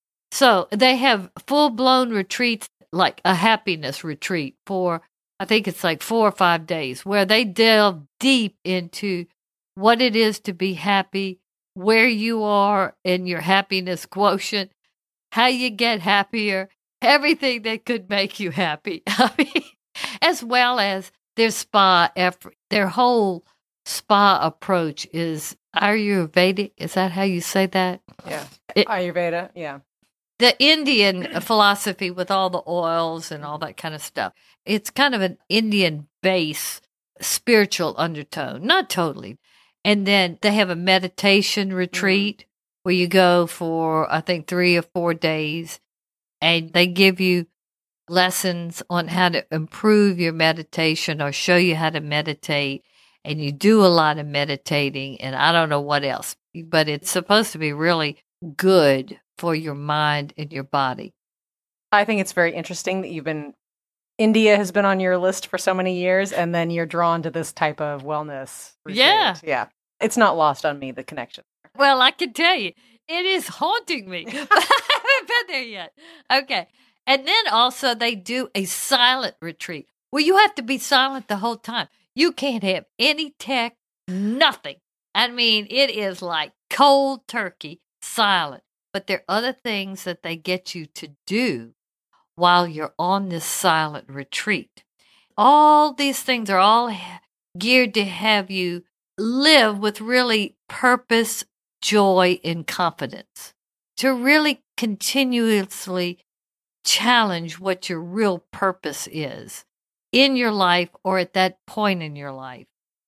So they have full-blown retreats, like a happiness retreat for, I think it's like four or five days, where they delve deep into what it is to be happy, where you are in your happiness quotient, how you get happier, everything that could make you happy, I mean, as well as their spa effort. Their whole spa approach is Ayurvedic. Is that how you say that? Yeah. It, Ayurveda, yeah. The Indian philosophy with all the oils and all that kind of stuff. It's kind of an Indian base spiritual undertone. Not totally. And then they have a meditation retreat mm-hmm. where you go for, I think, three or four days. And they give you lessons on how to improve your meditation or show you how to meditate, and you do a lot of meditating, and I don't know what else, but it's supposed to be really good for your mind and your body. I think it's very interesting that you've been, India has been on your list for so many years, and then you're drawn to this type of wellness retreat. Yeah. Yeah. It's not lost on me, the connection. Well, I can tell you, it is haunting me. I haven't been there yet. Okay. And then also they do a silent retreat where you have to be silent the whole time. You can't have any tech, nothing. I mean, it is like cold turkey, silent. But there are other things that they get you to do while you're on this silent retreat. All these things are all geared to have you live with really purpose, joy, and confidence. To really continuously challenge what your real purpose is in your life or at that point in your life.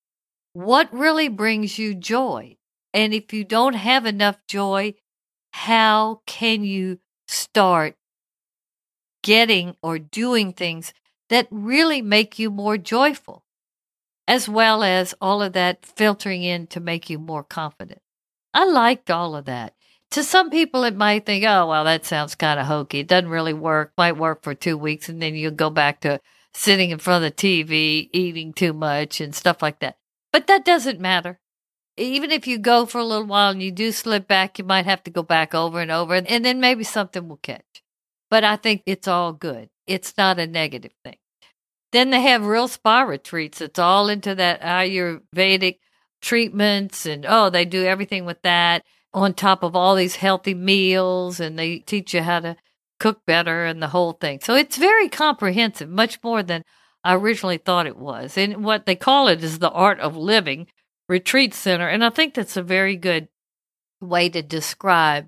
What really brings you joy? And if you don't have enough joy, how can you start getting or doing things that really make you more joyful, as well as all of that filtering in to make you more confident? I liked all of that. To some people, it might think, oh, well, that sounds kind of hokey. It doesn't really work. Might work for two weeks, and then you'll go back to sitting in front of the T V, eating too much and stuff like that. But that doesn't matter. Even if you go for a little while and you do slip back, you might have to go back over and over, and then maybe something will catch. But I think it's all good. It's not a negative thing. Then they have real spa retreats. It's all into that Ayurvedic treatments, and oh, they do everything with that on top of all these healthy meals, and they teach you how to cook better and the whole thing. So it's very comprehensive, much more than I originally thought it was. And what they call it is the Art of Living Retreat Center, and I think that's a very good way to describe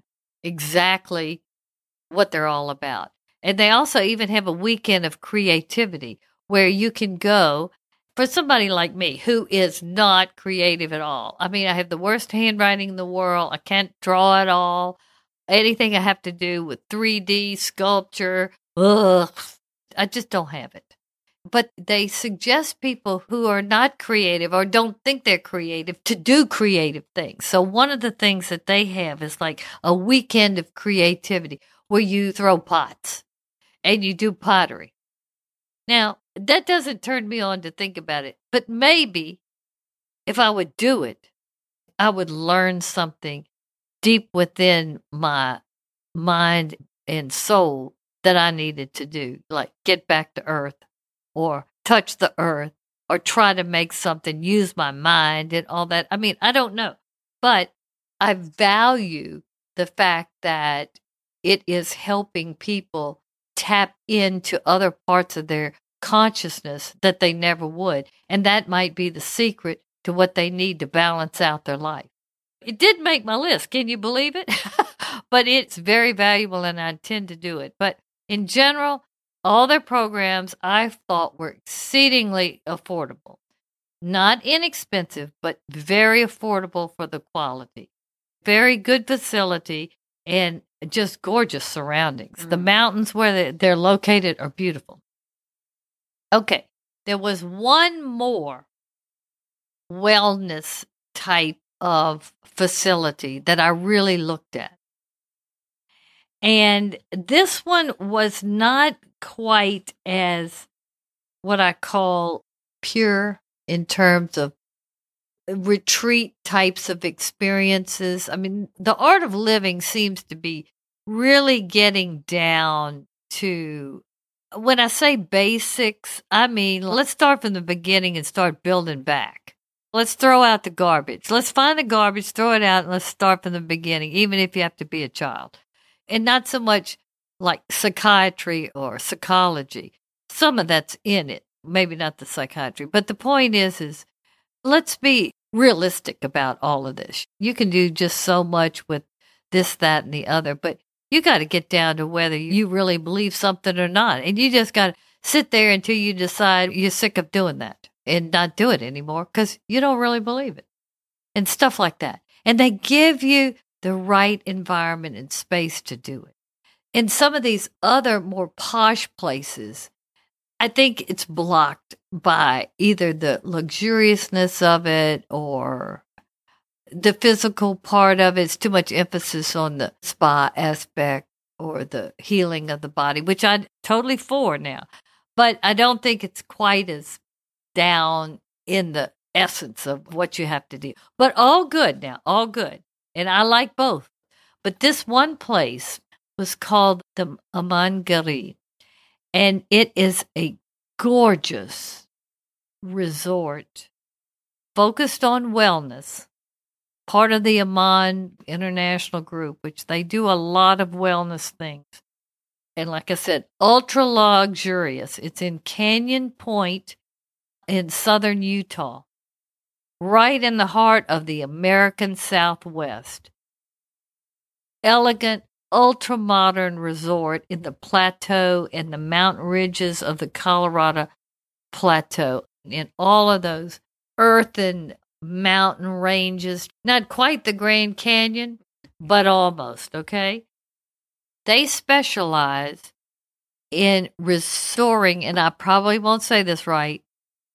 exactly what they're all about. And they also even have a weekend of creativity where you can go. For somebody like me who is not creative at all, I mean, I have the worst handwriting in the world. I can't draw at all. Anything I have to do with three D sculpture, ugh, I just don't have it. But they suggest people who are not creative or don't think they're creative to do creative things. So one of the things that they have is like a weekend of creativity where you throw pots and you do pottery. Now, that doesn't turn me on to think about it, but maybe if I would do it, I would learn something deep within my mind and soul that I needed to do, like get back to earth or touch the earth or try to make something, use my mind and all that. I mean, I don't know, but I value the fact that it is helping people tap into other parts of their consciousness that they never would. And that might be the secret to what they need to balance out their life. It did make my list. Can you believe it? But it's very valuable and I intend to do it. But in general, all their programs I thought were exceedingly affordable. Not inexpensive, but very affordable for the quality. Very good facility and just gorgeous surroundings. Mm. The mountains where they're located are beautiful. Okay, there was one more wellness type of facility that I really looked at. And this one was not quite as what I call pure in terms of retreat types of experiences. I mean, the Art of Living seems to be really getting down to, when I say basics, I mean, let's start from the beginning and start building back. Let's throw out the garbage. Let's find the garbage, throw it out, and let's start from the beginning, even if you have to be a child. And not so much like psychiatry or psychology. Some of that's in it, maybe not the psychiatry. But the point is, is let's be realistic about all of this. You can do just so much with this, that, and the other, but you got to get down to whether you really believe something or not. And you just got to sit there until you decide you're sick of doing that and not do it anymore because you don't really believe it and stuff like that. And they give you the right environment and space to do it. In some of these other more posh places, I think it's blocked by either the luxuriousness of it or the physical part of it. It's too much emphasis on the spa aspect or the healing of the body, which I'm totally for now. But I don't think it's quite as down in the essence of what you have to do. But all good now, all good. And I like both. But this one place was called the Amangiri, and it is a gorgeous resort focused on wellness, part of the Aman International Group, which they do a lot of wellness things. And like I said, ultra luxurious. It's in Canyon Point in southern Utah, right in the heart of the American Southwest. Elegant, ultra-modern resort in the plateau and the mountain ridges of the Colorado Plateau. In all of those earthen mountain ranges, not quite the Grand Canyon, but almost, okay? They specialize in restoring, and I probably won't say this right,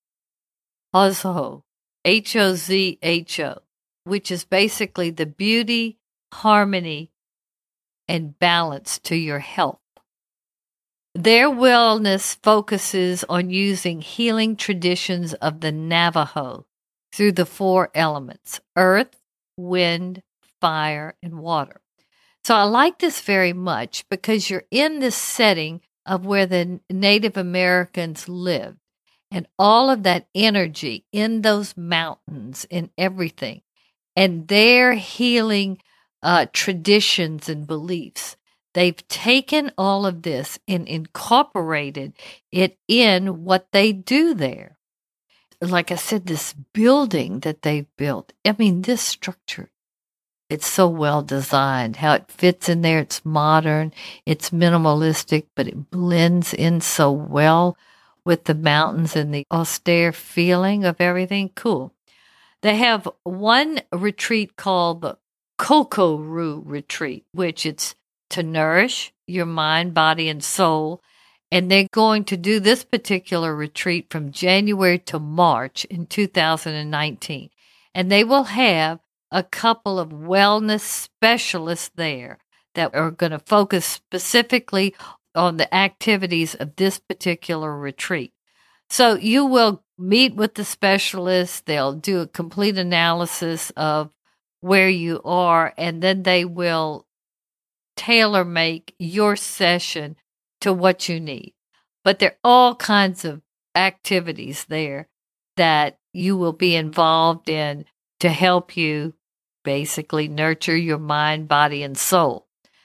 Hozho, H O Z H O, which is basically the beauty, harmony, and balance to your health. Their wellness focuses on using healing traditions of the Navajo through the four elements: earth, wind, fire, and water. So I like this very much because you're in this setting of where the Native Americans lived, and all of that energy in those mountains and everything, and their healing uh, traditions and beliefs. They've taken all of this and incorporated it in what they do there. Like I said, this building that they've built, I mean, this structure, it's so well designed. How it fits in there, it's modern, it's minimalistic, but it blends in so well with the mountains and the austere feeling of everything. Cool. They have one retreat called the Kokoro Retreat, which it's to nourish your mind, body, and soul. And they're going to do this particular retreat from January to March in two thousand nineteen. And they will have a couple of wellness specialists there that are going to focus specifically on the activities of this particular retreat. So you will meet with the specialists. They'll do a complete analysis of where you are, and then they will tailor make your session to what you need. But there are all kinds of activities there that you will be involved in to help you basically nurture your mind, body, and soul.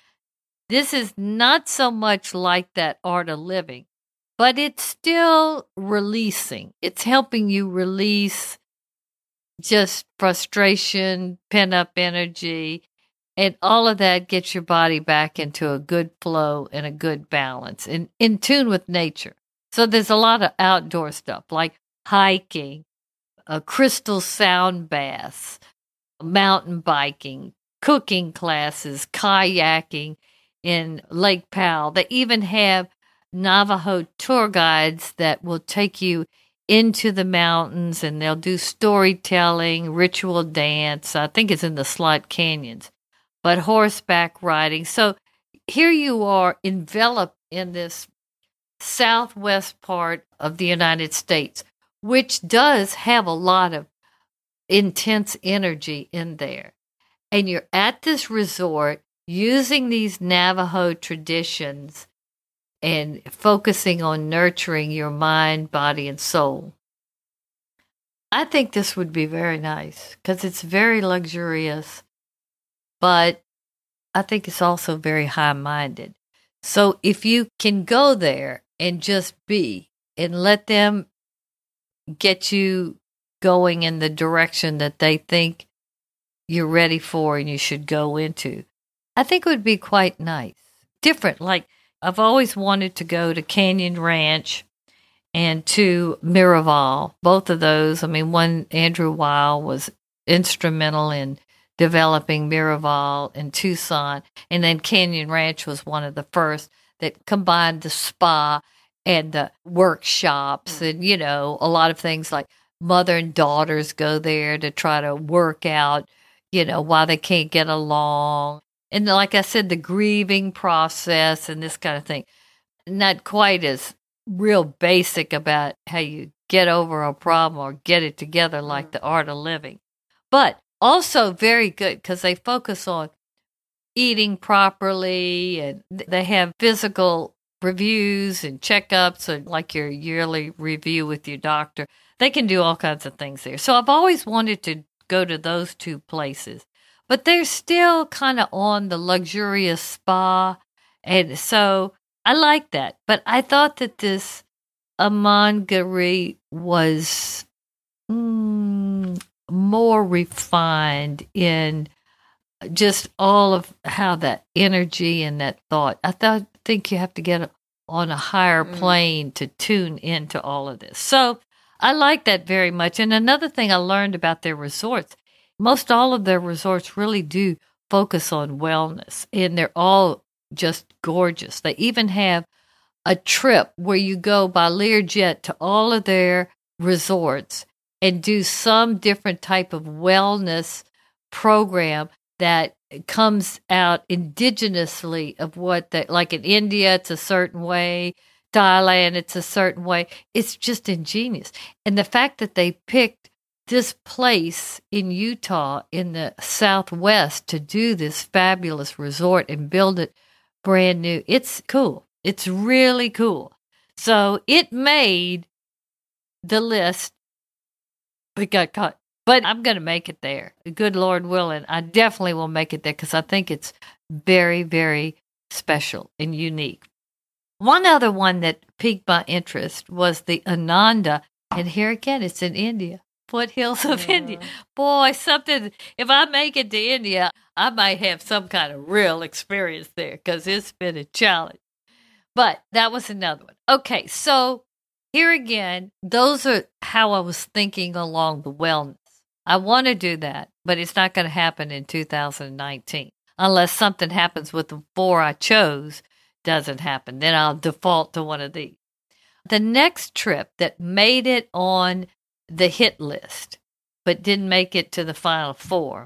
This is not so much like that Art of Living, but it's still releasing. It's helping you release just frustration, pent-up energy, and all of that gets your body back into a good flow and a good balance and in tune with nature. So there's a lot of outdoor stuff like hiking, uh, crystal sound baths, mountain biking, cooking classes, kayaking in Lake Powell. They even have Navajo tour guides that will take you into the mountains, and they'll do storytelling, ritual dance. I think it's in the Slot Canyons. But horseback riding. So here you are enveloped in this southwest part of the United States, which does have a lot of intense energy in there. And you're at this resort using these Navajo traditions and focusing on nurturing your mind, body, and soul. I think this would be very nice because it's very luxurious. But I think it's also very high-minded. So if you can go there and just be and let them get you going in the direction that they think you're ready for and you should go into, I think it would be quite nice. Different. Like I've always wanted to go to Canyon Ranch and to Miraval. Both of those. I mean, one, Andrew Weil was instrumental in developing Miraval in Tucson, and then Canyon Ranch was one of the first that combined the spa and the workshops, mm-hmm. and, you know, a lot of things like mother and daughters go there to try to work out, you know, why they can't get along. And like I said, the grieving process and this kind of thing, not quite as real basic about how you get over a problem or get it together like mm-hmm. the Art of Living. But also very good because they focus on eating properly, and they have physical reviews and checkups, and like your yearly review with your doctor. They can do all kinds of things there. So I've always wanted to go to those two places, but they're still kind of on the luxurious spa, and so I like that. But I thought that this Amangiri was Mm, more refined in just all of how that energy and that thought. I thought, think you have to get on a higher mm. plane to tune into all of this. So I like that very much. And another thing I learned about their resorts, most all of their resorts really do focus on wellness, and they're all just gorgeous. They even have a trip where you go by Learjet to all of their resorts and do some different type of wellness program that comes out indigenously of what they, like in India, it's a certain way, Thailand, it's a certain way. It's just ingenious. And the fact that they picked this place in Utah in the Southwest to do this fabulous resort and build it brand new, it's cool. It's really cool. So it made the list. We got caught. But I'm going to make it there. Good Lord willing, I definitely will make it there because I think it's very, very special and unique. One other one that piqued my interest was the Ananda. And here again, it's in India. Foothills of Yeah. India. Boy, something, if I make it to India, I might have some kind of real experience there because it's been a challenge. But that was another one. Okay, so here again, those are how I was thinking along the wellness. I want to do that, but it's not going to happen in two thousand nineteen unless something happens with the four I chose doesn't happen. Then I'll default to one of these. The next trip that made it on the hit list but didn't make it to the final four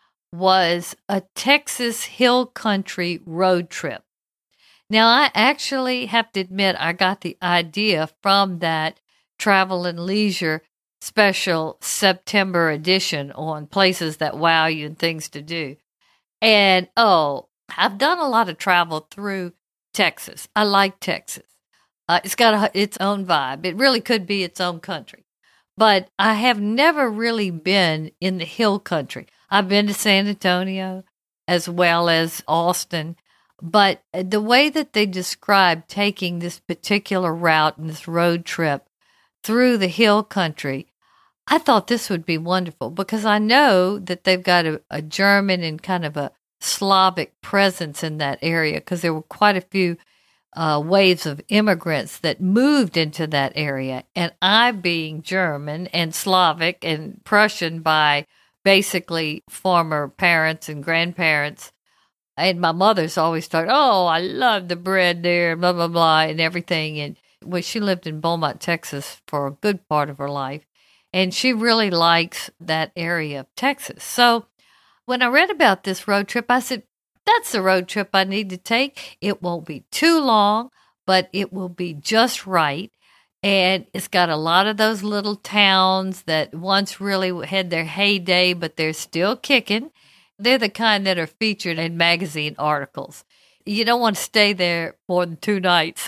was a Texas hill country road trip. Now, I actually have to admit I got the idea from that Travel and Leisure special September edition on places that wow you and things to do. And, oh, I've done a lot of travel through Texas. I like Texas. Uh, it's got a, its own vibe. It really could be its own country. But I have never really been in the hill country. I've been to San Antonio as well as Austin. But the way that they describe taking this particular route and this road trip through the hill country, I thought this would be wonderful because I know that they've got a, a German and kind of a Slavic presence in that area because there were quite a few uh, waves of immigrants that moved into that area. And I, being German and Slavic and Prussian by basically former parents and grandparents, and my mother's always started, oh, I love the bread there, blah, blah, blah, and everything. And well, she lived in Beaumont, Texas for a good part of her life. And she really likes that area of Texas. So when I read about this road trip, I said, that's the road trip I need to take. It won't be too long, but it will be just right. And it's got a lot of those little towns that once really had their heyday, but they're still kicking. They're the kind that are featured in magazine articles. You don't want to stay there more than two nights.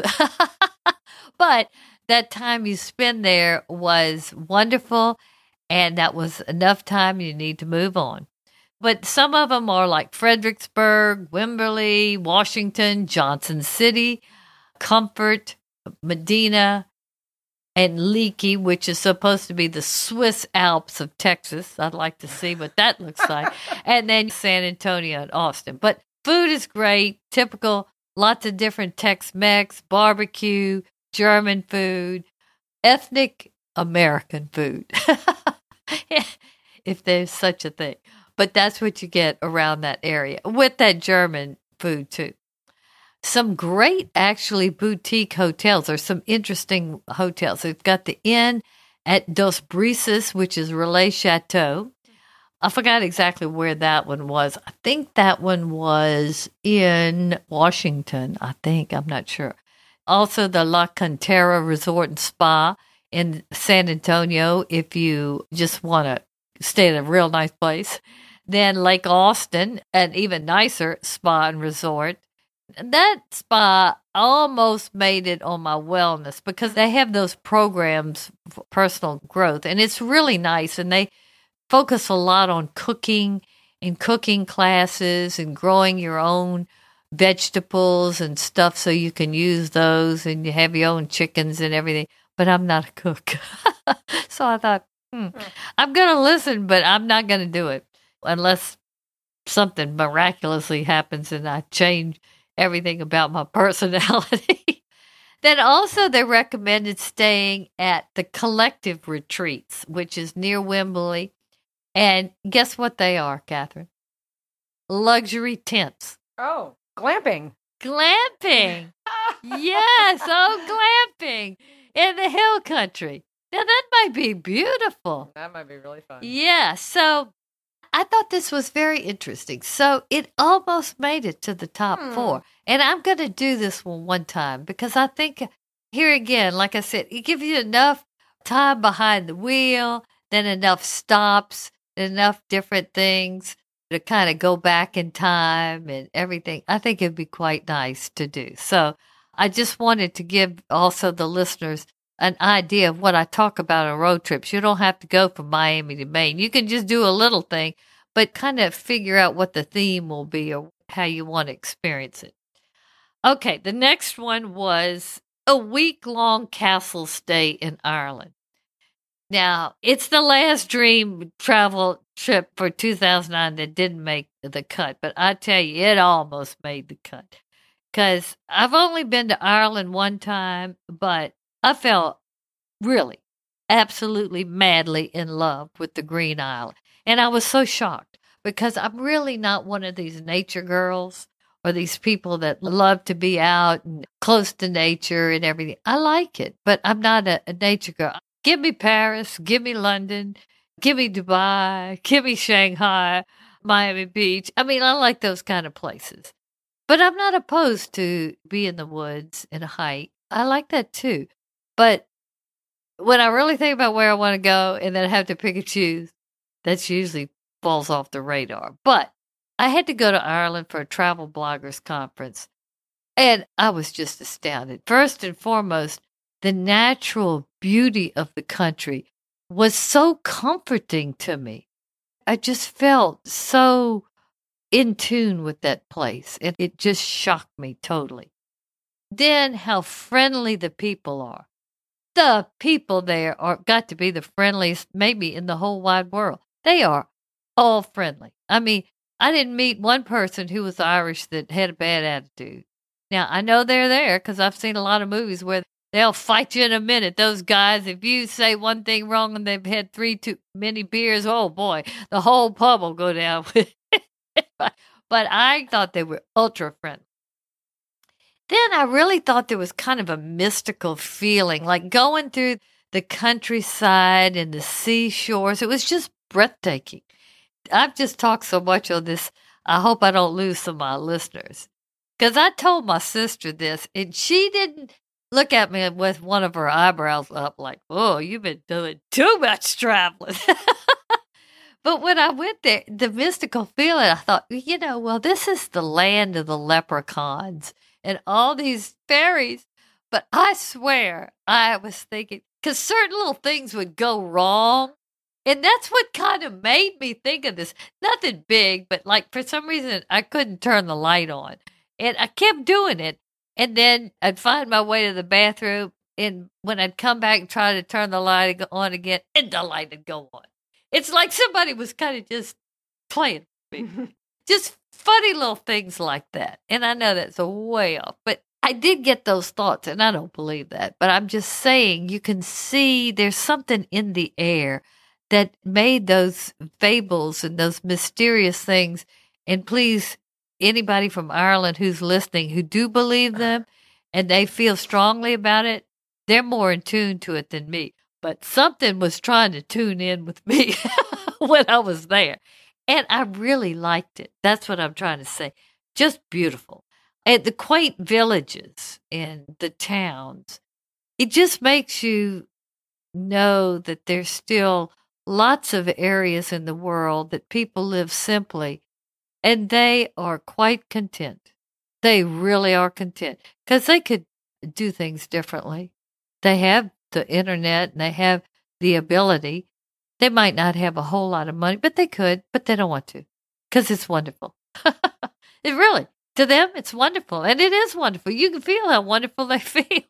But that time you spend there was wonderful, and that was enough time you need to move on. But some of them are like Fredericksburg, Wimberley, Washington, Johnson City, Comfort, Medina, and Leakey, which is supposed to be the Swiss Alps of Texas. I'd like to see what that looks like. And then San Antonio and Austin. But food is great, typical, lots of different Tex-Mex, barbecue, German food, ethnic American food, if there's such a thing. But that's what you get around that area with that German food too. Some great, actually, boutique hotels or some interesting hotels. They've got the Inn at Dos Brises, which is Relais Chateau. I forgot exactly where that one was. I think that one was in Washington, I think. I'm not sure. Also, the La Cantera Resort and Spa in San Antonio, if you just want to stay at a real nice place. Then Lake Austin, an even nicer spa and resort. That spa almost made it on my wellness because they have those programs for personal growth, and it's really nice. And they focus a lot on cooking and cooking classes and growing your own vegetables and stuff so you can use those, and you have your own chickens and everything. But I'm not a cook. So I thought, hmm, I'm going to listen, but I'm not going to do it unless something miraculously happens and I change everything about my personality. Then also they recommended staying at the Collective Retreats, which is near Wembley. And guess what they are, Catherine? Luxury tents. Oh, glamping. Glamping. Yes, oh, glamping in the hill country. Now, that might be beautiful. That might be really fun. Yeah, so I thought this was very interesting. So it almost made it to the top Hmm. four. And I'm going to do this one one time because I think here again, like I said, it gives you enough time behind the wheel, then enough stops, enough different things to kind of go back in time and everything. I think it'd be quite nice to do. So I just wanted to give also the listeners an idea of what I talk about on road trips. You don't have to go from Miami to Maine. You can just do a little thing, but kind of figure out what the theme will be or how you want to experience it. Okay, the next one was a week-long castle stay in Ireland. Now, it's the last dream travel trip for two thousand nine that didn't make the cut, but I tell you, it almost made the cut. Because I've only been to Ireland one time, but I fell really, absolutely madly in love with the Green Isle. And I was so shocked because I'm really not one of these nature girls or these people that love to be out and close to nature and everything. I like it, but I'm not a, a nature girl. Give me Paris, give me London, give me Dubai, give me Shanghai, Miami Beach. I mean, I like those kind of places. But I'm not opposed to be in the woods and a hike. I like that too. But when I really think about where I want to go and then I have to pick and choose, that's usually falls off the radar. But I had to go to Ireland for a travel bloggers conference, and I was just astounded. First and foremost, the natural beauty of the country was so comforting to me. I just felt so in tune with that place, and it just shocked me totally. Then how friendly the people are. The people there are got to be the friendliest maybe in the whole wide world. They are all friendly. I mean, I didn't meet one person who was Irish that had a bad attitude. Now, I know they're there because I've seen a lot of movies where they'll fight you in a minute. Those guys, if you say one thing wrong and they've had three too many beers, oh boy, the whole pub will go down with it. But I thought they were ultra friendly. Then I really thought there was kind of a mystical feeling, like going through the countryside and the seashores. It was just breathtaking. I've just talked so much on this. I hope I don't lose some of my listeners. Because I told my sister this, and she didn't look at me with one of her eyebrows up like, oh, you've been doing too much traveling. But when I went there, the mystical feeling, I thought, you know, well, this is the land of the leprechauns and all these fairies. But I swear, I was thinking, because certain little things would go wrong. And that's what kind of made me think of this. Nothing big, but like for some reason, I couldn't turn the light on. And I kept doing it. And then I'd find my way to the bathroom. And when I'd come back and try to turn the light on again, and the light would go on. It's like somebody was kind of just playing with me. Just funny little things like that. And I know that's a way off, but I did get those thoughts, and I don't believe that. But I'm just saying you can see there's something in the air that made those fables and those mysterious things. And please, anybody from Ireland who's listening who do believe them and they feel strongly about it, they're more in tune to it than me. But something was trying to tune in with me when I was there. And I really liked it. That's what I'm trying to say. Just beautiful. And the quaint villages and the towns, it just makes you know that there's still lots of areas in the world that people live simply, and they are quite content. They really are content because they could do things differently. They have the internet and they have the ability. They might not have a whole lot of money, but they could, but they don't want to because it's wonderful. It really, to them, it's wonderful. And it is wonderful. You can feel how wonderful they feel.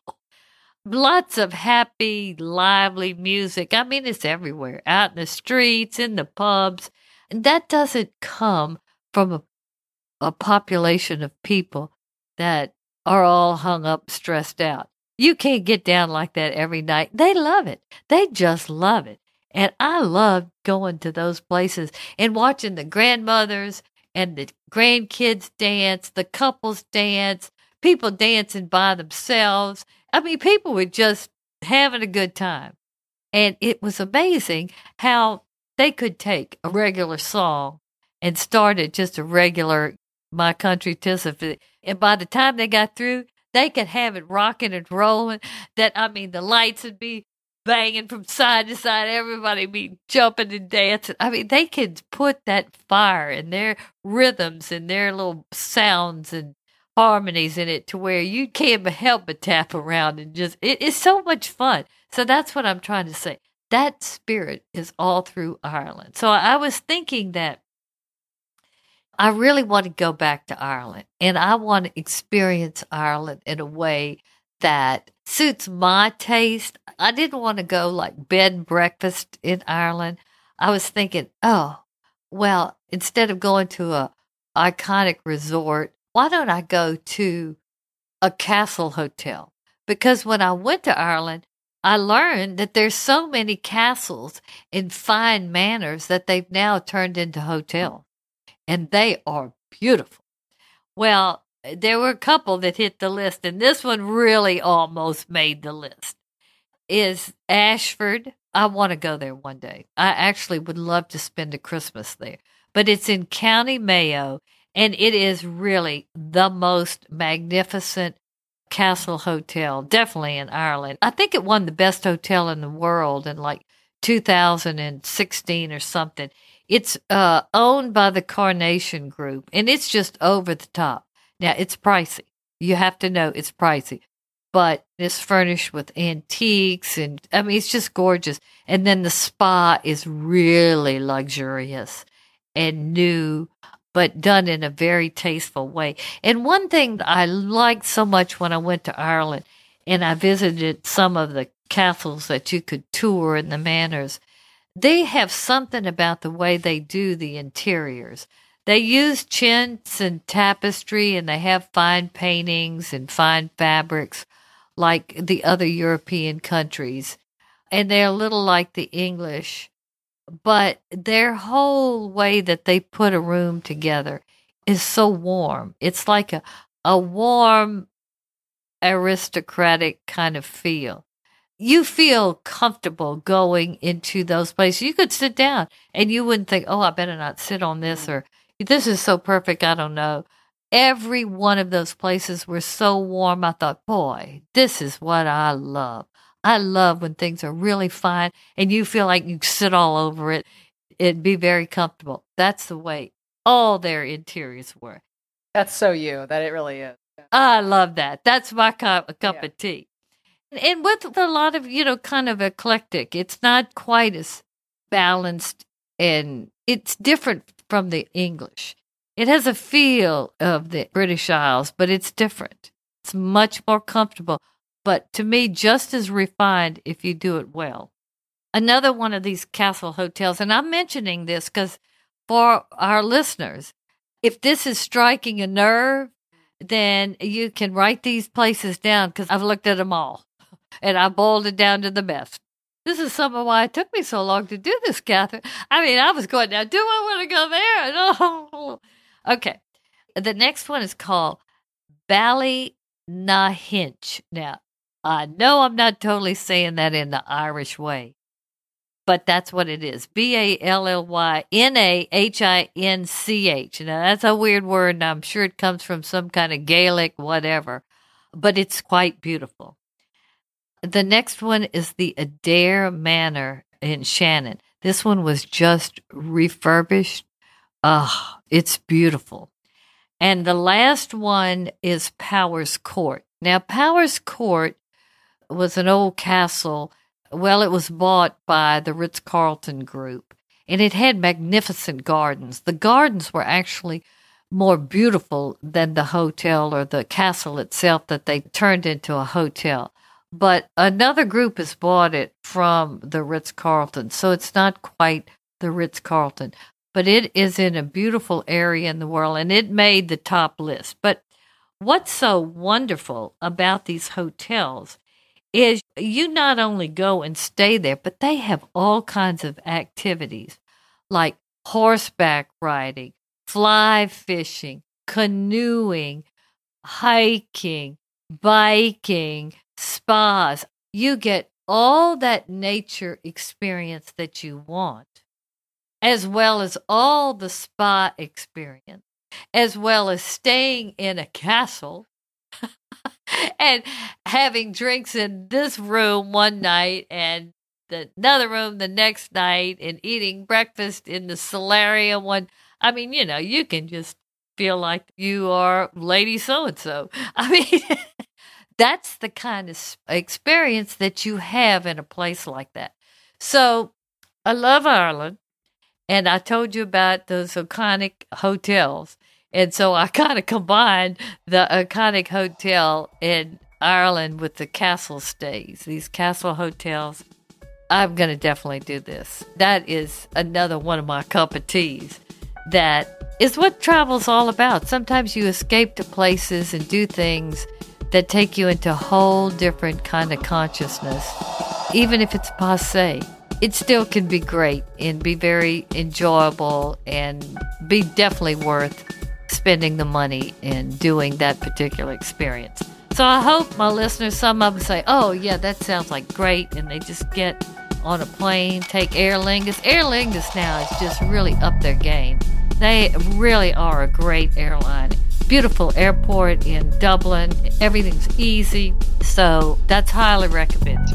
Lots of happy, lively music. I mean, it's everywhere, out in the streets, in the pubs. And that doesn't come from a, a population of people that are all hung up, stressed out. You can't get down like that every night. They love it. They just love it. And I love going to those places and watching the grandmothers and the grandkids dance, the couples dance, people dancing by themselves. I mean, people were just having a good time. And it was amazing how they could take a regular song and start it just a regular My Country 'Tis of Thee. And by the time they got through, they could have it rocking and rolling. That, I mean, the lights would be banging from side to side. Everybody be jumping and dancing. I mean, they could put that fire and their rhythms and their little sounds and harmonies in it to where you can't help but tap around and just, it, it's so much fun. So that's what I'm trying to say. That spirit is all through Ireland. So I was thinking that I really want to go back to Ireland, and I want to experience Ireland in a way that suits my taste. I didn't want to go like bed and breakfast in Ireland. I was thinking, oh, well, instead of going to a iconic resort, why don't I go to a castle hotel? Because when I went to Ireland, I learned that there's so many castles in fine manors that they've now turned into hotels. And they are beautiful. Well, there were a couple that hit the list, and this one really almost made the list. Is Ashford. I want to go there one day. I actually would love to spend a Christmas there. But it's in County Mayo, and it is really the most magnificent castle hotel, definitely in Ireland. I think it won the best hotel in the world in like two thousand sixteen or something. It's uh, owned by the Carnation Group, and it's just over the top. Now, it's pricey. You have to know it's pricey, but it's furnished with antiques, and I mean, it's just gorgeous. And then the spa is really luxurious and new, but done in a very tasteful way. And one thing that I liked so much when I went to Ireland, and I visited some of the castles that you could tour in the manors, they have something about the way they do the interiors. They use chintz and tapestry, and they have fine paintings and fine fabrics like the other European countries. And they're a little like the English. But their whole way that they put a room together is so warm. It's like a, a warm, aristocratic kind of feel. You feel comfortable going into those places. You could sit down and you wouldn't think, oh, I better not sit on this, or this is so perfect, I don't know. Every one of those places were so warm. I thought, boy, this is what I love. I love when things are really fine and you feel like you sit all over it. It'd be very comfortable. That's the way all their interiors were. That's so you. That it really is. Yeah. I love that. That's my cup, cup Yeah. of tea. And with a lot of, you know, kind of eclectic, it's not quite as balanced, and it's different from the English. It has a feel of the British Isles, but it's different. It's much more comfortable, but to me, just as refined if you do it well. Another one of these castle hotels, and I'm mentioning this because for our listeners, if this is striking a nerve, then you can write these places down because I've looked at them all. And I boiled it down to the best. This is some of why it took me so long to do this, Catherine. I mean, I was going, now, do I want to go there? No. Okay. The next one is called Ballynahinch. Now, I know I'm not totally saying that in the Irish way, but that's what it is. B A L L Y N A H I N C H. Now, that's a weird word, and I'm sure it comes from some kind of Gaelic, whatever, but it's quite beautiful. The next one is the Adair Manor in Shannon. This one was just refurbished. Oh, it's beautiful. And the last one is Powers Court. Now, Powers Court was an old castle. Well, it was bought by the Ritz-Carlton Group, and it had magnificent gardens. The gardens were actually more beautiful than the hotel or the castle itself that they turned into a hotel. But another group has bought it from the Ritz-Carlton, so it's not quite the Ritz-Carlton. But it is in a beautiful area in the world, and it made the top list. But what's so wonderful about these hotels is you not only go and stay there, but they have all kinds of activities like horseback riding, fly fishing, canoeing, hiking, biking, spas. You get all that nature experience that you want as well as all the spa experience, as well as staying in a castle and having drinks in this room one night and the, another room the next night and eating breakfast in the solarium one. I mean, you know, you can just feel like you are Lady So-and-so. I mean, that's the kind of experience that you have in a place like that. So I love Ireland, and I told you about those iconic hotels. And so I kind of combined the iconic hotel in Ireland with the castle stays, these castle hotels. I'm going to definitely do this. That is another one of my cup of teas. That is what travel's all about. Sometimes you escape to places and do things that take you into a whole different kind of consciousness. Even if it's passé, it still can be great and be very enjoyable and be definitely worth spending the money and doing that particular experience. So I hope my listeners, some of them say, oh yeah, that sounds like great, and they just get on a plane, take Aer Lingus. Aer Lingus now is just really up their game. They really are a great airline. Beautiful airport in Dublin. Everything's easy. So that's highly recommended.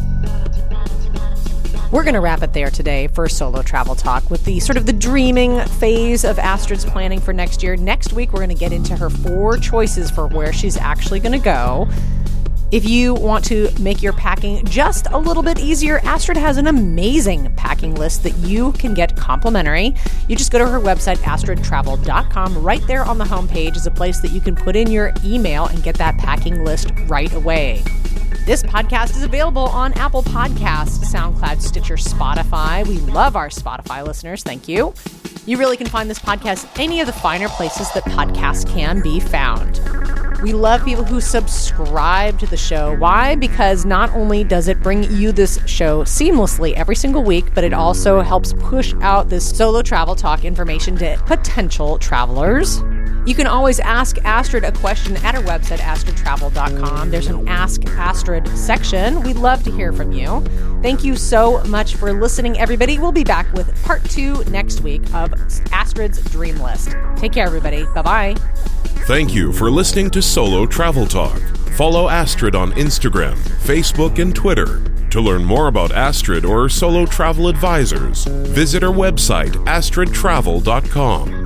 We're going to wrap it there today for Solo Travel Talk with the sort of the dreaming phase of Astrid's planning for next year. Next week, we're going to get into her four choices for where she's actually going to go. If you want to make your packing just a little bit easier, Astrid has an amazing packing list that you can get complimentary. You just go to her website, astrid travel dot com. Right there on the homepage is a place that you can put in your email and get that packing list right away. This podcast is available on Apple Podcasts, SoundCloud, Stitcher, Spotify. We love our Spotify listeners. Thank you. You really can find this podcast any of the finer places that podcasts can be found. We love people who subscribe to the show. Why? Because not only does it bring you this show seamlessly every single week, but it also helps push out this Solo Travel Talk information to potential travelers. You can always ask Astrid a question at our website, astrid travel dot com. There's an Ask Astrid section. We'd love to hear from you. Thank you so much for listening, everybody. We'll be back with part two next week of Astrid's Dream List. Take care, everybody. Bye-bye. Thank you for listening to Solo Travel Talk. Follow Astrid on Instagram, Facebook, and Twitter. To learn more about Astrid or Solo Travel Advisors, visit our website, astrid travel dot com.